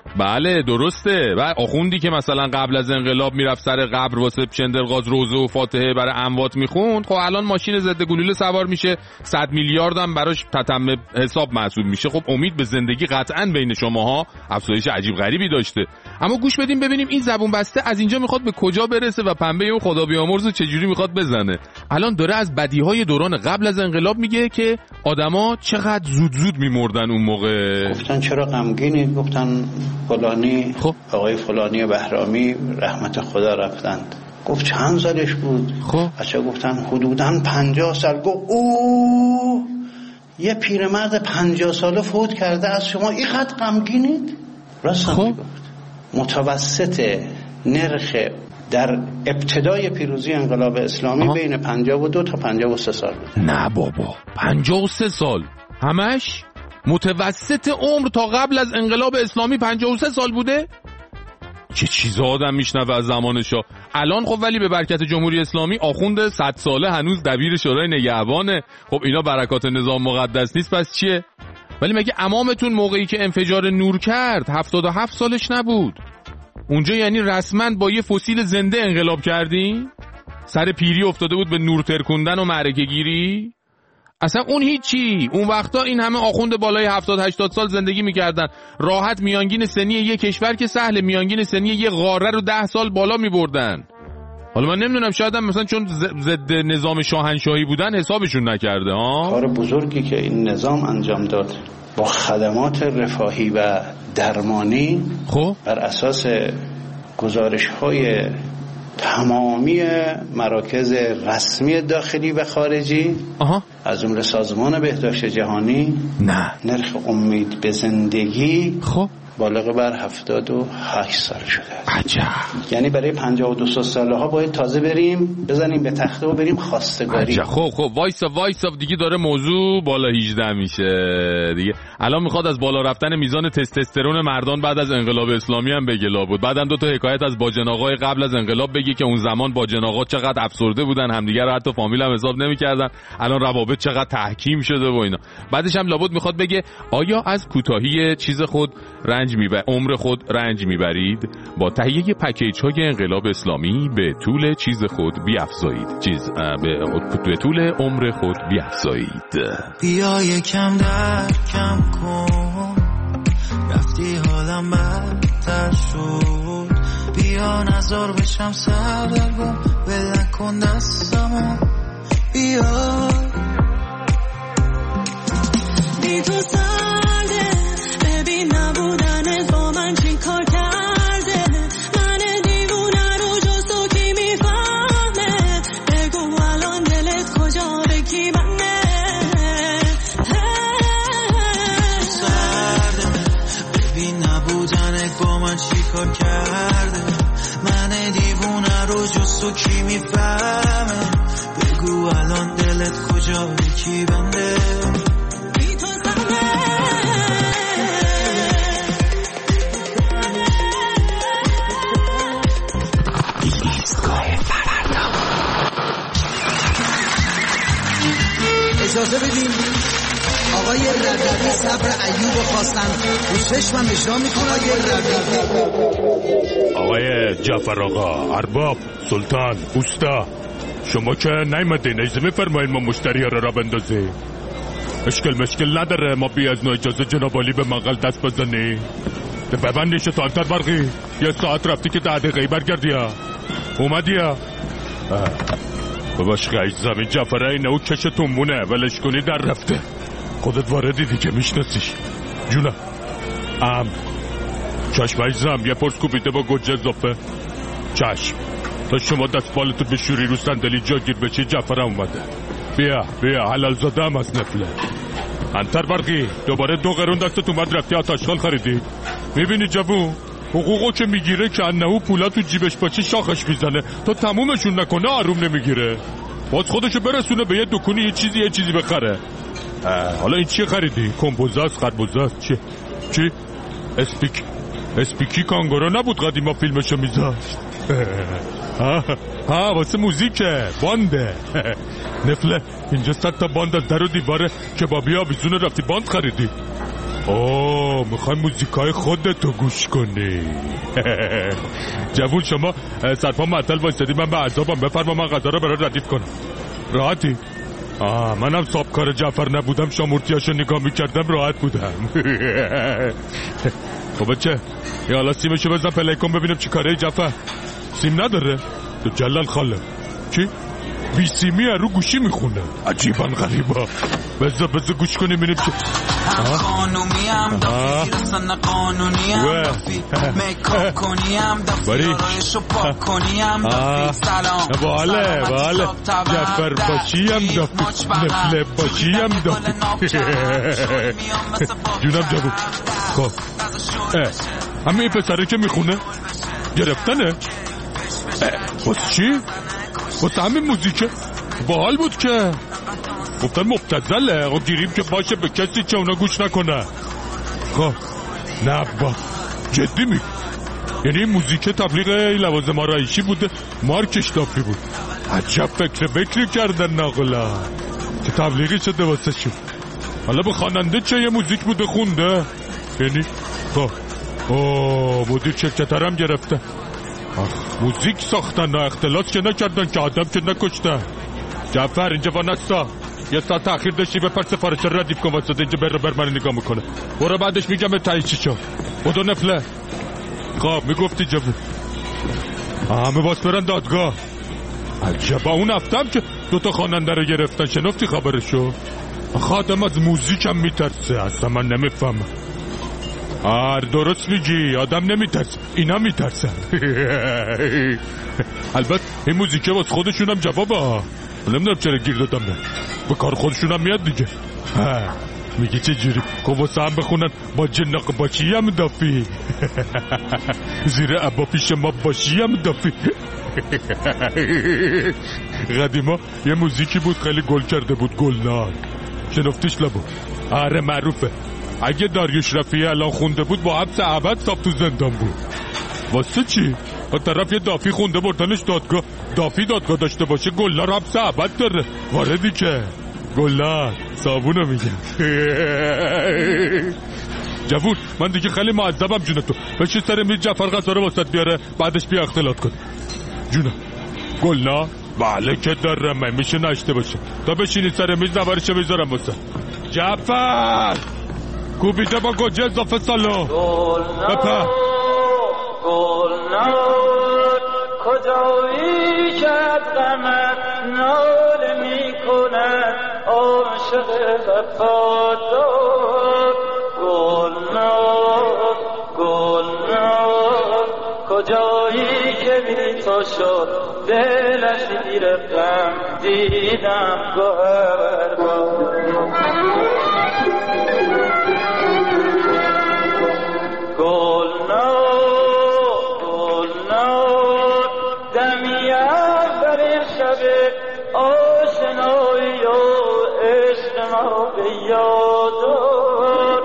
بله درسته. و آخوندی که مثلا قبل از انقلاب میرفت سر قبر واسه چندرغاز روزه و فاتحه برای اموات میخوند، خب الان ماشین ضد گلوله سوار میشه، 100 میلیارد هم براش تتم حساب محسوب میشه. خب امید به زندگی قطعاً بین شماها افزایش عجیب غریبی داشته. اما گوش بدیم ببینیم این زبون بسته از اینجا میخواد به کجا برسه و پنبه اون خدا بیامرزو چجوری میخواد بزنه. الان داره از بدیهای دوران قبل از انقلاب میگه که آدما چقدر زود میمردن اون موقع. گفتن چرا غمگینید؟ گفتن فلانی آقای فلانی بهرامی رحمت خدا رفتند. گفت چند سالش بود؟ بچه گفتن حدوداً 50 سال. گفت اوه یه پیرمرد 50 ساله فوت کرده، از شما اینقدر غمگینید؟ راست گفت. متوسط نرخ در ابتدای پیروزی انقلاب اسلامی بین 52 تا 53 سال بود. نه بابا 53 سال همش؟ متوسط عمر تا قبل از انقلاب اسلامی 53 سال بوده؟ چه چیزا آدم میشنوه از زمان شاه. الان خب ولی به برکت جمهوری اسلامی آخوند 100 ساله هنوز دبیر شورای نگهبانه. خب اینا برکات نظام مقدس نیست پس چیه؟ ولی مگه امامتون موقعی که انفجار نور کرد 77 سالش نبود؟ اونجا یعنی رسما با یه فسیل زنده انقلاب کردی؟ سر پیری افتاده بود به نور ترکوندن و معرکه گیری؟ اصلا اون هیچی. اون وقتا این همه آخوند بالای 70-80 سال زندگی میکردن، راحت میانگین سنی یه کشور که سهل میانگین سنی یه قاره رو 10 سال بالا میبردن. حالا من نمیدونم شاید هم مثلا چون ضد نظام شاهنشاهی بودن حسابشون نکرده ها. کار بزرگی که این نظام انجام داد با خدمات رفاهی و درمانی بر اساس گزارش‌های تمامی مراکز رسمی داخلی و خارجی از جمله سازمان بهداشت جهانی نرخ امید به زندگی بالغ بر 78 سال شده است. عجب. یعنی برای 52 ساله ها باید تازه بریم بزنیم به تخته و بریم خواستگاری. عجب. خب وایسا دیگه داره موضوع بالا 18 میشه دیگه. الان میخواد از بالا رفتن میزان تستوسترون مردان بعد از انقلاب اسلامی هم بگه لابد. بعدن 2 تا حکایت از باجناقای قبل از انقلاب بگی که اون زمان باجناقا چقدر افسرده بودن، همدیگه رو حتی فامیل هم حساب نمی‌کردن، الان روابط چقدر تحکیم شده و اینا. بعدش هم لابد میخواد بگه آیا از کوتاهی چیز خود رنج عمر خود رنج میبرید، با تهیه پکیج های انقلاب اسلامی به طول چیز خود بیافزایید. به طول عمر خود بیافزایید. بیا یکم کم کن، رفتی حالم بدتر شد، بیا نظر بشم سرگم، بلن کن دستمو، بیا بی تو سرده، ببین نبودنت با من چی کار کرده، من دیوونه رو جز تو کی میفهمه، بگو الان دلت کجا به کی منه، سرده ببین نبودنت با من چی کار کرده، من دیوونه رو جز تو کی میفهمه، بگو الان دلت کجا به کی بنده. اجازه بدیم آقای ربیعی صبر ایوب خواستن پوشش و مجرا میکنه. آقای جعفر آقا، ارباب، سلطان، اوستا، شما که نیمدین اجازه میفرمایید ما مشتری ها را بندازیم؟ مشکل نداره، ما بی از نو اجازه جناب عالی به منقل دست بزنی. ببندیش تا انتر برقی، یه ساعت رفتی که 10 دقیقه برگردی ها. اومدی ها؟ باباش خیلی زمین جعفره اینه او کشتون مونه، ولش کنی در رفته. خودت واردی دیگه میشناسیش. جونم چشم عزیزم، یه پرس کوبیده با گوجه اضافه. چشم تا شما دست بالتو بشوری رو صندلی جا گیر بچی. جعفره اومده. بیا حلال زاده هم از نفله. انتر برقی، دوباره 2 قرون دستت اومد رفتی آتشخال خریدی. میبینی جوون حقوقو که میگیره که انهو پولا تو جیبش باشه شاخش میزنه، تا تمومشون نکنه آروم نمیگیره، باز خودشو برسونه به یه دکونی یه چیزی بخره. حالا این چی خریدی؟ کمبوزاست، خربوزاست، چی؟ اسپیکی کانگورو نبود قدیما فیلمشو میذاشت؟ واسه موزیکه، بانده. نفله اینجا 100 تا باند از در و دیواره کبابی آویزونه رفتی باند خریدی. میخوای موزیکای خودتو گوش کنی. جوون شما سرپا معطل وایسادی، من به عذابم، بفرما من غذا رو برات ردیف کنم. راحتی؟ منم صاحبکار جعفر نبودم، شامورتیاشو نگاه میکردم راحت بودم. خب بچه یا حالا سیمشو بزن پلی کن ببینم چی کاره جعفر. سیم نداره؟ تو جلال خاله. چی؟ بی سیمی رو گوشی میخونه. عجیبا غریبا. بذار گوش کنیم ببینیم چه. قانونیم دافی رسن قانونیم دافی میکاپ کنیم دافی آرایشو پاک کنیم دافی سلام باله جعفر باشیم دافی نفله باشیم دافی. جونم جبو. خب همه این پسره که میخونه گرفتنه. بس چی؟ بس همین موزیکه باحال بود که گفتن مبتذله گیریم که باشه به کسی که اونا گوش نکنه. خب نه با جدی میگم، یعنی این موزیکه تبلیغ لوازم آرایشی بوده، مارکش دافی بود. عجب فکر کردن ناقلا که تبلیغی شده واسه شد. حالا به خواننده چه یه موزیک بوده خونده، یعنی خب مدیر شرکت هم گرفته. موزیک ساختن نه اختلاس که نکردن که آدم که نکشتن. جعفر اینجا وانستا یه ساعت تأخیر داشتی، بپر سفارش ردیف کن واسه اینجا بر من نگاه میکنه. برو بعدش میگم به تایی چی شد. بدو نفله. خب میگفتی جبو همه باز برن دادگاه. عجب اون هفتم که 2 خواننده رو گرفتن، شنفتی خبرشو؟ آدم از موزیک هم میترسه، اصلا من نمیفهمم. درست میگی، آدم نمیترسه، اینا میترسن. البته این موزیکه باز خودشون هم جوابه، نمیدونم چرا گیر دادم به کار خودشون هم میاد دیگه. میگی چه جوری کوواسه هم بخونن با جناق باشی هم دافی. زیر عبا پیش ما باشی هم دافی. قدیما یه موزیکی بود خیلی گل کرده بود، گلنار، شنفتیش لبو. آره معروفه. اگه داریوش رفیعی الان خونده بود با حبس ابد صاف تو زندان بود. واسه چی؟ با طرف یه دافی خونده بردنش دادگاه. دافی دادگاه داشته باشه گلنار حبس ابد داره. واردی که گلنار صابونو میگن. جوون من دیگه خیلی معذبم جون تو. بشین سر میز جعفر غذا رو واسط بیاره بعدش بیا اختلاط کن. جون گلنا بله که درمه میشه نشته باشه. تا بشینی سر میز نوارشو بذارم واسه جعفر کوبیده با گوجه اضافه سالو بپه. گلنا کجایی که از غمت ناله میکنه عاشق وفادار. گلنار گلنار کجایی که بی تو شد دلش زیر غم دیدم گوهر گلنار گلنار دمی اولین شب آشنایی و عشق ما به یادار.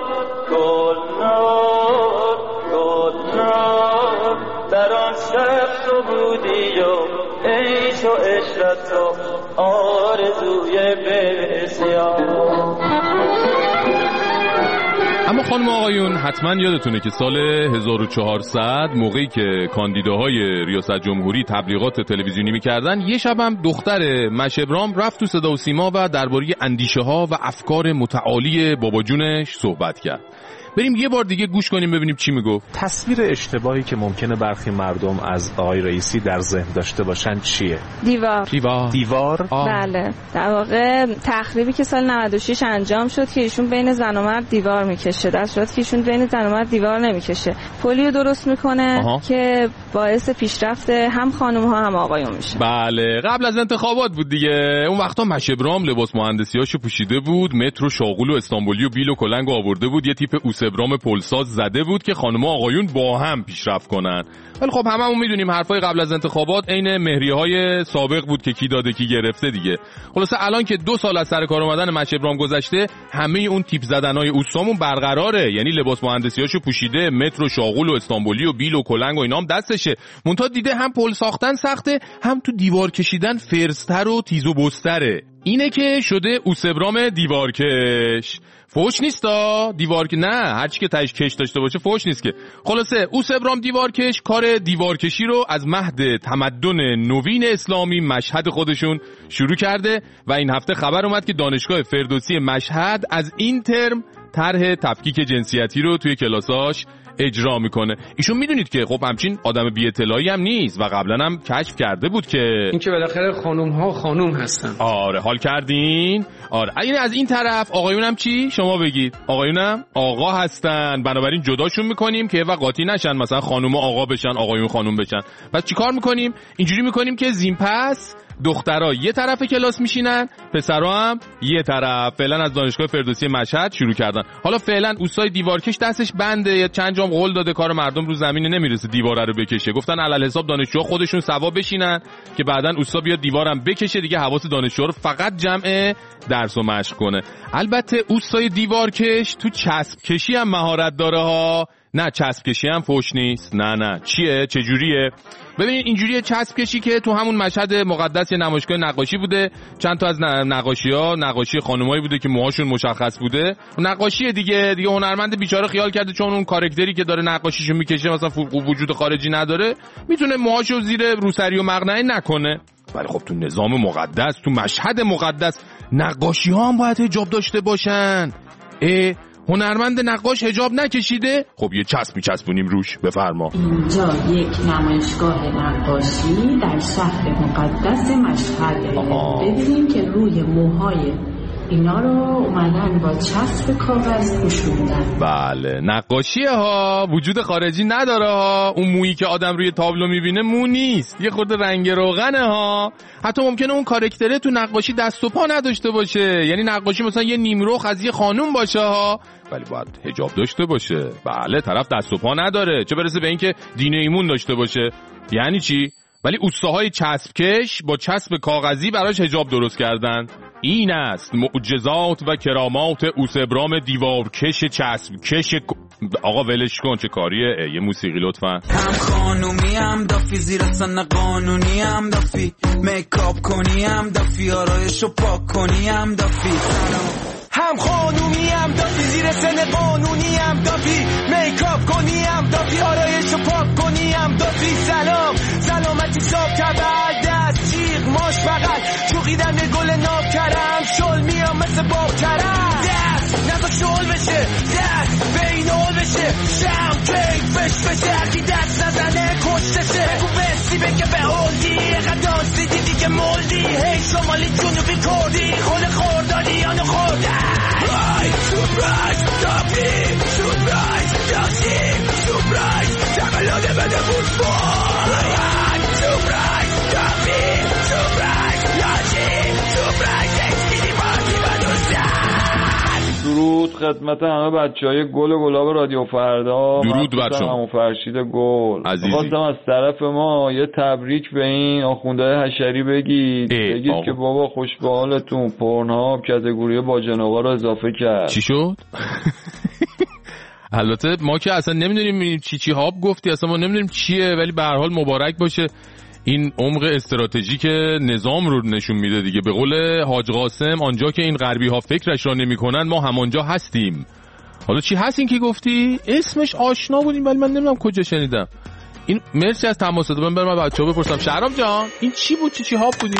گلنار گلنار در آن شب تو بودی و عیش و عشرت و آرزوی بسیار. اما خانم آقایون حتما یادتونه که سال 1400 موقعی که کاندیداهای ریاست جمهوری تبلیغات تلویزیونی میکردن یه شبم دختر مشبرام رفت تو صدا و سیما و درباره اندیشه ها و افکار متعالی بابا جونش صحبت کرد. بریم یه بار دیگه گوش کنیم ببینیم چی میگفت. تصویر اشتباهی که ممکنه برخی مردم از آقای رئیسی در ذهن داشته باشن چیه؟ دیوار؟ بله در واقع تخریبی که سال 96 انجام شد که ایشون بین زن و مرد دیوار میکشه، در صورتی که ایشون بین زن و مرد دیوار نمیکشه، پلیو درست میکنه که باعث پیشرفت هم خانم ها هم آقایون میشه. بله قبل از انتخابات بود دیگه. اون وقتا مشبرام لباس مهندسیاشو پوشیده بود، مترو شاغول و استانبولی و بیل و کلنگ آورده بود، یه تیپ ابرام پلساز زده بود که خانم و آقایون با هم پیشرفت کنن. ولی خب هممون میدونیم حرفای قبل از انتخابات عین مهریه‌های سابق بود که کی داده کی گرفته دیگه. خلاصه الان که 2 سال از سر کار اومدن مشبرام گذشته همه اون تیپ زدنای اوستامون برقراره. یعنی لباس مهندسیاشو پوشیده، مترو شاغول و استانبولی و بیل و کلنگ و اینام دستشه. منتها دیده هم پل ساختن سخته هم تو دیوار کشیدن فرستر و تیز و بستره. اینه که شده اوسبرام دیوارکش. فوش نیستا دیوار که نه هرچی که تهش کش داشته باشه فوش نیست که. خلاصه اوسبرام دیوارکش کار دیوارکشی رو از مهد تمدن نوین اسلامی مشهد خودشون شروع کرده و این هفته خبر اومد که دانشگاه فردوسی مشهد از این ترم طرح تفکیک جنسیتی رو توی کلاساش اجرا میکنه. ایشون میدونید که خب همچین آدم بی اطلاعی هم نیست و قبلا هم کشف کرده بود که این که بالاخره خانوم ها خانوم هستن. آره حال کردین. آره این از این طرف آقایونم چی شما بگید. آقایونم آقا هستن، بنابراین جداشون میکنیم که و قاطی نشن، مثلا خانوم آقا بشن آقایون خانوم بشن. پس چیکار میکنیم؟ اینجوری میکنیم که زین پس دخترها یه طرف کلاس میشینن، پسرها هم یه طرف. فعلا از دانشگاه فردوسی مشهد شروع کردن. حالا فعلا اوستای دیوارکش دستش بنده، یا چند جام قول داده کار مردم رو زمین نمیرسه دیواره رو بکشه. گفتن علل حساب دانشجوها خودشون سوا بشینن که بعدن اوستا بیاد دیوارم بکشه دیگه، حواس دانشجوها رو فقط جمع درس و مشق کنه. البته اوستای دیوارکش تو چسب کشی هم مهارت داره ها. نه چسب کشی هم فوش نیست. نه چیه چجوریه؟ ببینید اینجوریه چسب کشی که تو همون مشهد مقدس یه نمایشگاه نقاشی بوده، چند تا از نقاشی خانمایی بوده که موهاشون مشخص بوده. نقاشی دیگه هنرمند بیچاره خیال کرده چون اون کاراکتری که داره نقاشیشو میکشه مثلا وجود خارجی نداره، میتونه موهاشو زیر روسری و مقنعه نکنه. ولی خب تو نظام مقدس، تو مشهد مقدس، نقاشی ها هم باید حجاب داشته باشن. هنرمند نقاش حجاب نکشیده؟ خب یه چسب میچسبونیم روش. بفرما. اینجا یک نمایشگاه نقاشی در شهر مقدس مشهد. ببینیم که روی موهای اینا رو اومدن با چسب کاغذ پوشوندن. بله نقاشیه ها، وجود خارجی نداره ها. اون مویی که آدم روی تابلو میبینه مو نیست، یه خورده رنگ روغنه ها. حتی ممکنه اون کاراکتره تو نقاشی دست و پا نداشته باشه، یعنی نقاشی مثلا یه نیمرخ از یه خانوم باشه ها، ولی باید حجاب داشته باشه. بله طرف دست و پا نداره، چه برسه به اینکه دین ایمون داشته باشه. یعنی چی؟ ولی اوستاهای چسبکش با چسب کاغذی براش حجاب درست کردن. این است معجزات و کرامات اوسبرام دیوارکش چسبکش. آقا ولش کن چه کاریه. یه موسیقی لطفا. هم خانومی هم دافی، زیر سن قانونی هم دافی، میکاپ کنی هم دافی، آرایشو پاک کنی هم دافی. هم خانومیم دافی زیر سن قانونیم دافی میکاپ کنیم دافی آرایشو پاک کنیم دافی سلامتی صاف کبر دست جیغ ماش بغل چوقیدن گل ناب کرم شل میام مثل باب کرم دست نزا شل بشه دست بین اول بشه شم کیک فش بشه هرکی دست نزنه کشتشه بگو بسی بگه به اولدی قداسی دیدی که مولدی هی شمالی جنوبی کردی خود خوردادی آنو خوردن سورپرایز دافی سورپرایز دافی سورپرایز تقلاده بده فوتبال سورپرایز دافی سورپرایز دافی سورپرایز اسکیدی پارتی بدوستن. درود خدمت همه بچهای گل و گلاب رادیو فردا. درود بر شما. فرشید گل خواستم از طرف ما یه تبریک به این آخونده حشری بگید که بابا خوش به حالتون پورنهاب کاتگوری باجناقا رو اضافه کرد. چی شد؟ البته ما که اصلا نمیدونیم چی هاب گفتی، اصلا ما نمیدونیم چیه، ولی به هر حال مبارک باشه. این عمق استراتژیک نظام رو نشون میده دیگه. به قول حاج قاسم آنجا که این غربی ها فکرش را نمیکنن ما همانجا هستیم. حالا چی هست این که گفتی؟ اسمش آشنا بودیم ولی من نمیدونم کجا شنیدم. این مرسی از تماسات. من برم بچه‌ها بپرسم. شهرام جان این چی بود؟ چی هاب بودی؟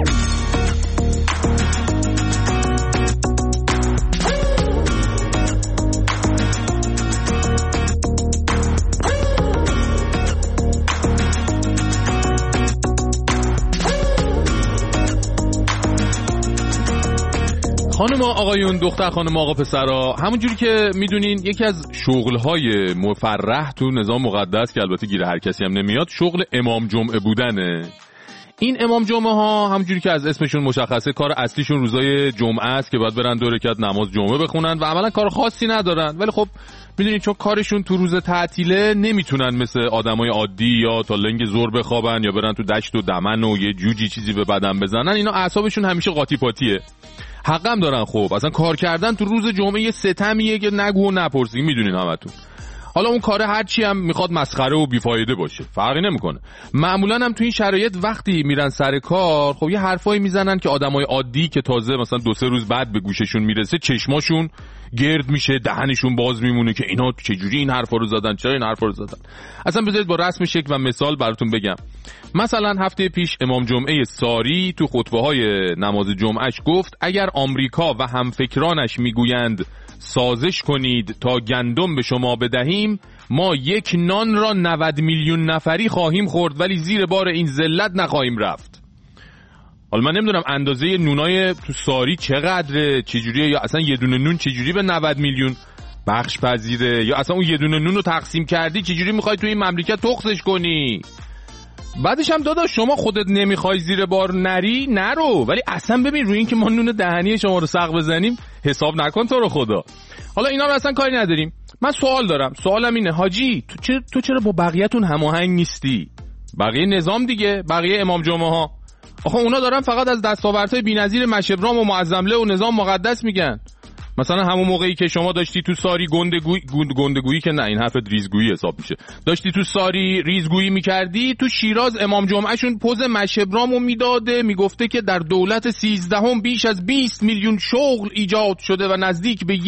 خانم آقایون، دختر خانم آقا پسرا، همونجوری که میدونین یکی از شغل‌های مفرح تو نظام مقدس که البته گیر هر کسی هم نمیاد شغل امام جمعه بودنه. این امام جمعه ها همونجوری که از اسمشون مشخصه کار اصلیشون روزای جمعه است که باید برن 2 رکعت نماز جمعه بخونن و عملا کار خاصی ندارن، ولی خب میدونین چون کارشون تو روز تعطیله نمیتونن مثل آدمای عادی یا تا لنگ زور بخوابن یا برن تو دشت و دمن و یه جوجی چیزی به بدن بزنن. اینا اعصابشون همیشه قاطی پاتیه. حقم دارن. خب اصلا کار کردن تو روز جمعه یه ستمیه که نگو و نپرسی، میدونین همتون. حالا اون کار هرچی هم میخواد مسخره و بیفایده باشه فرقی نمیکنه. معمولا هم تو این شرایط وقتی میرن سر کار خب یه حرفایی میزنن که آدمای عادی که تازه مثلا 2-3 روز بعد به گوششون میرسه چشماشون گرد میشه، دهنشون باز میمونه که اینا چجوری این حرفا رو زدن، چرا این حرفا رو زدن. اصلا بذارید با رسم شکل و مثال براتون بگم. مثلا هفته پیش امام جمعه ساری تو خطبه‌های نماز جمعهش گفت اگر آمریکا و همفکرانش میگویند سازش کنید تا گندم به شما بدهیم، ما یک نان را 90 میلیون نفری خواهیم خورد ولی زیر بار این ذلت نخواهیم رفت. حالا من نمیدونم اندازه نونای تو ساری چقدره، چجوریه، یا اصلا یه دونه نون چجوری به 90 میلیون بخش پذیره، یا اصلا اون یه دونه نون رو تقسیم کردی چجوری میخوای تو این مملکت تخصش کنی. بعدش هم داداش شما خودت نمیخوای زیر بار نری نرو، ولی اصلا ببین روی این که ما نون دهنی شما رو سق بزنیم حساب نکن تو رو خدا. حالا اینا رو اصلا کاری نداریم. من سوال دارم، سوالم اینه حاجی تو چرا با بقیه‌تون هماهنگ نیستی؟ بقیه نظام دیگه، بقیه امام جمعه ها، آخه اونا دارن فقط از دستاوردهای بی‌نظیر مشبرام و معظمله و نظام مقدس میگن. مثلا همون موقعی که شما داشتی تو ساری گندگویی که نه این حرف ریزگویی حساب میشه، داشتی تو ساری ریزگویی میکردی، تو شیراز امام جمعهشون پوز مشبرامو میداده، میگفته که در دولت 13 بیش از 20 میلیون شغل ایجاد شده و نزدیک به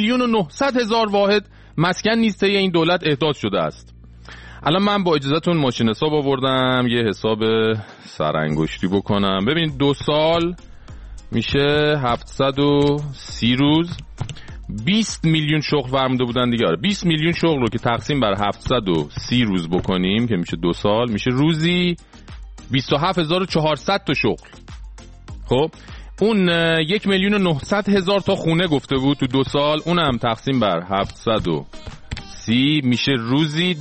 1,900,000 واحد مسکن نیز طی این دولت احداث شده است. الان من با اجازهتون ماشین حساب آوردم یه حساب سرانگشتی بکنم. ببین 2 سال میشه 730 روز، 20 میلیون شغل فرموده بودن دیگه. 20 میلیون شغل رو که تقسیم بر 730 روز بکنیم که میشه 2 سال، میشه روزی 27400 تا شغل. خب اون 1,900,000 تا خونه گفته بود تو 2 سال، اونم تقسیم بر 730 میشه روزی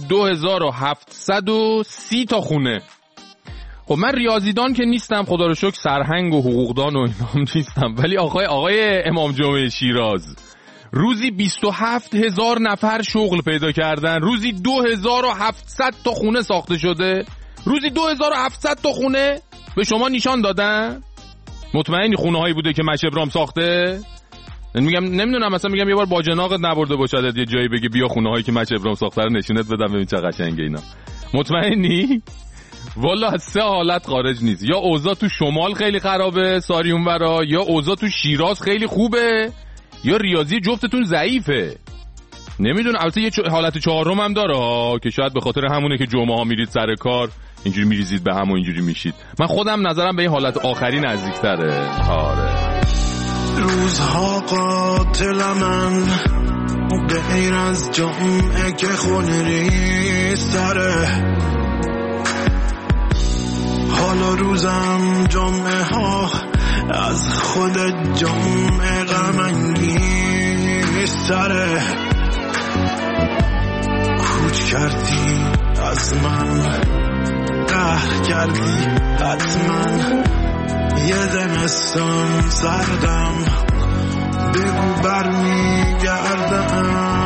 2730 تا خونه. خب من ریاضیدان که نیستم، خدا رو شکر سرهنگ و حقوقدان و اینا نیستم، ولی آقای امام جمعه شیراز روزی 27,000 نفر شغل پیدا کردن، روزی 2700 تا خونه ساخته شده، روزی 2700 تا خونه به شما نشان دادن. مطمئنی خونه هایی بوده که مشبرام ساخته؟ میگم نمیدونم، مثلا میگم یه بار باجناقت نبرده باشد یه جایی بگه بیا خونه هایی که مشبرام ساخته رو نشونت بدم ببین چه قشنگه اینا. مطمئنی؟ والا از 3 حالت خارج نیست، یا اوضاع تو شمال خیلی خرابه ساری اونورا، یا اوضاع تو شیراز خیلی خوبه، یا ریاضی جفتتون ضعیفه. نمیدونم، البته یه حالت چهارم هم داره ها که شاید به خاطر همونه که جمعه ها میرید سر کار اینجوری میریزید به هم و اینجوری میشید. من خودم نظرم به این حالت آخری نزدیک‌تره. آره روزها قاتل من به غیر از جمعه که خونه ریستره، حالا روزم جمعه ها از خود جمعه غم انگیزتره. کوچ کردی از من، قهر کردی حتما، یه زمستان سردم بگو برمیگردم.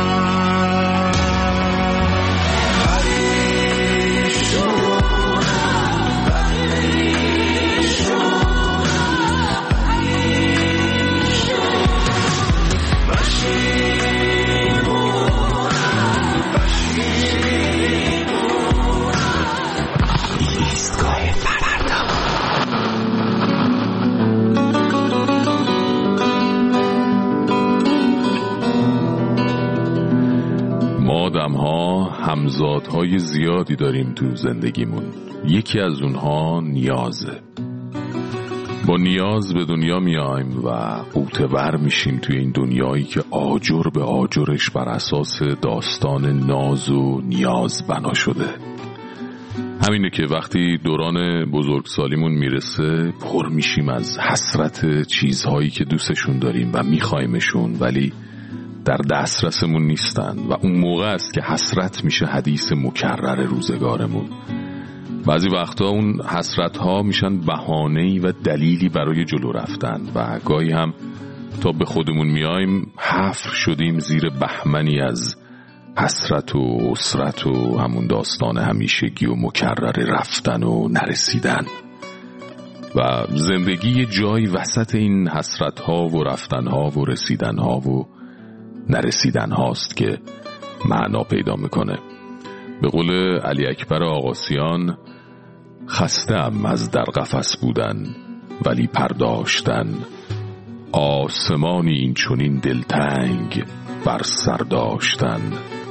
همزادهای زیادی داریم تو زندگیمون. یکی از اونها نیازه. با نیاز به دنیا میایم و غوطه‌ور میشیم توی این دنیایی که آجر به آجرش بر اساس داستان ناز و نیاز بنا شده. همینه که وقتی دوران بزرگسالیمون میرسه پر میشیم از حسرت چیزهایی که دوستشون داریم و میخوایمشون ولی در دسترسمون نیستن و اون موقع است که حسرت میشه حدیث مکرر روزگارمون. بعضی وقتا اون حسرت ها میشن بهانه‌ای و دلیلی برای جلو رفتن و گاهی هم تا به خودمون میایم حفر شدیم زیر بهمنی از حسرت و اسرت و همون داستان همیشگی و مکرر رفتن و نرسیدن و زندگی جای وسط این حسرت ها و رفتن ها و رسیدن ها و نرسیدن هاست که معنا پیدا میکنه. به قول علی اکبر آقاسیان، خسته‌ام از در قفس بودن ولی پرداشتن، آسمانی این چنین دلتنگ بر سر داشتن.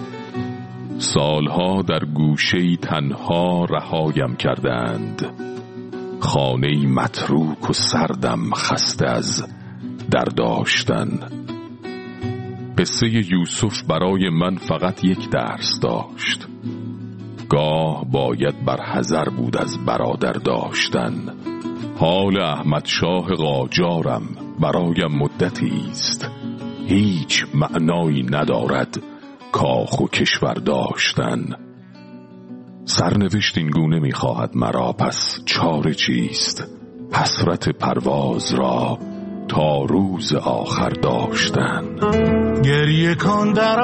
سالها در گوشه‌ای تنها رهایم کردند، خانه‌ای متروک و سردم خسته از در داشتن. قصه یوسف برای من فقط یک درس داشت، گاه باید بر حذر بود از برادر داشتن. حال احمد شاه قاجارم برایم مدتی است، هیچ معنایی ندارد کاخ و کشور داشتن. سرنوشت این گونه می‌خواهد مرا، پس چاره چیست؟ حسرت پرواز را تا روز آخر داشتن. گریه کن در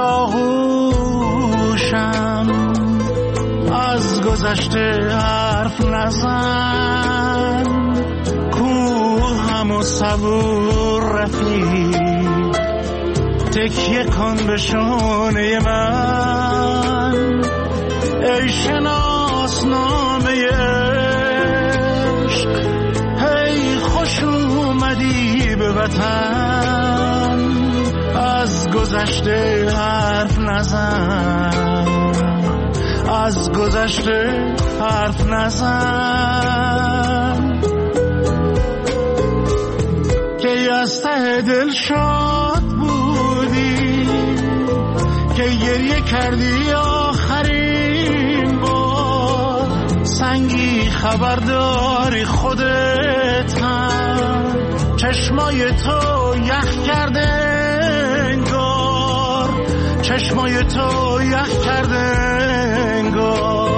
آغوشم، از گذشته حرف نزن، کوهم و صبور رفیق، تکیه کن به شانه من. ای شناسنامه عشق، هی خوش اومدی به وطن، از گذشته حرف نزن، از گذشته حرف نزن. که از ته دل شاد بودی، که گریه کردی آخرین بار، سنگی خبرداری خودت هم، چشمای تو یخ کرده انگار، چشمای تو یخ کرده انگار.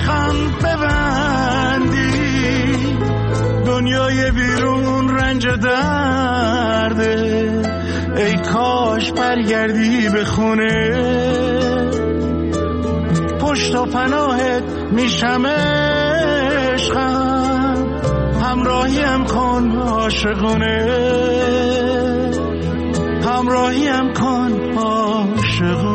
زخم ببندی، دنیای بیرون رنج درده، ای کاش برگردی به خونه، پشت و پناهت میشم عشقم، همراهیم کن عاشقونه، همراهیم کن عاشقونه.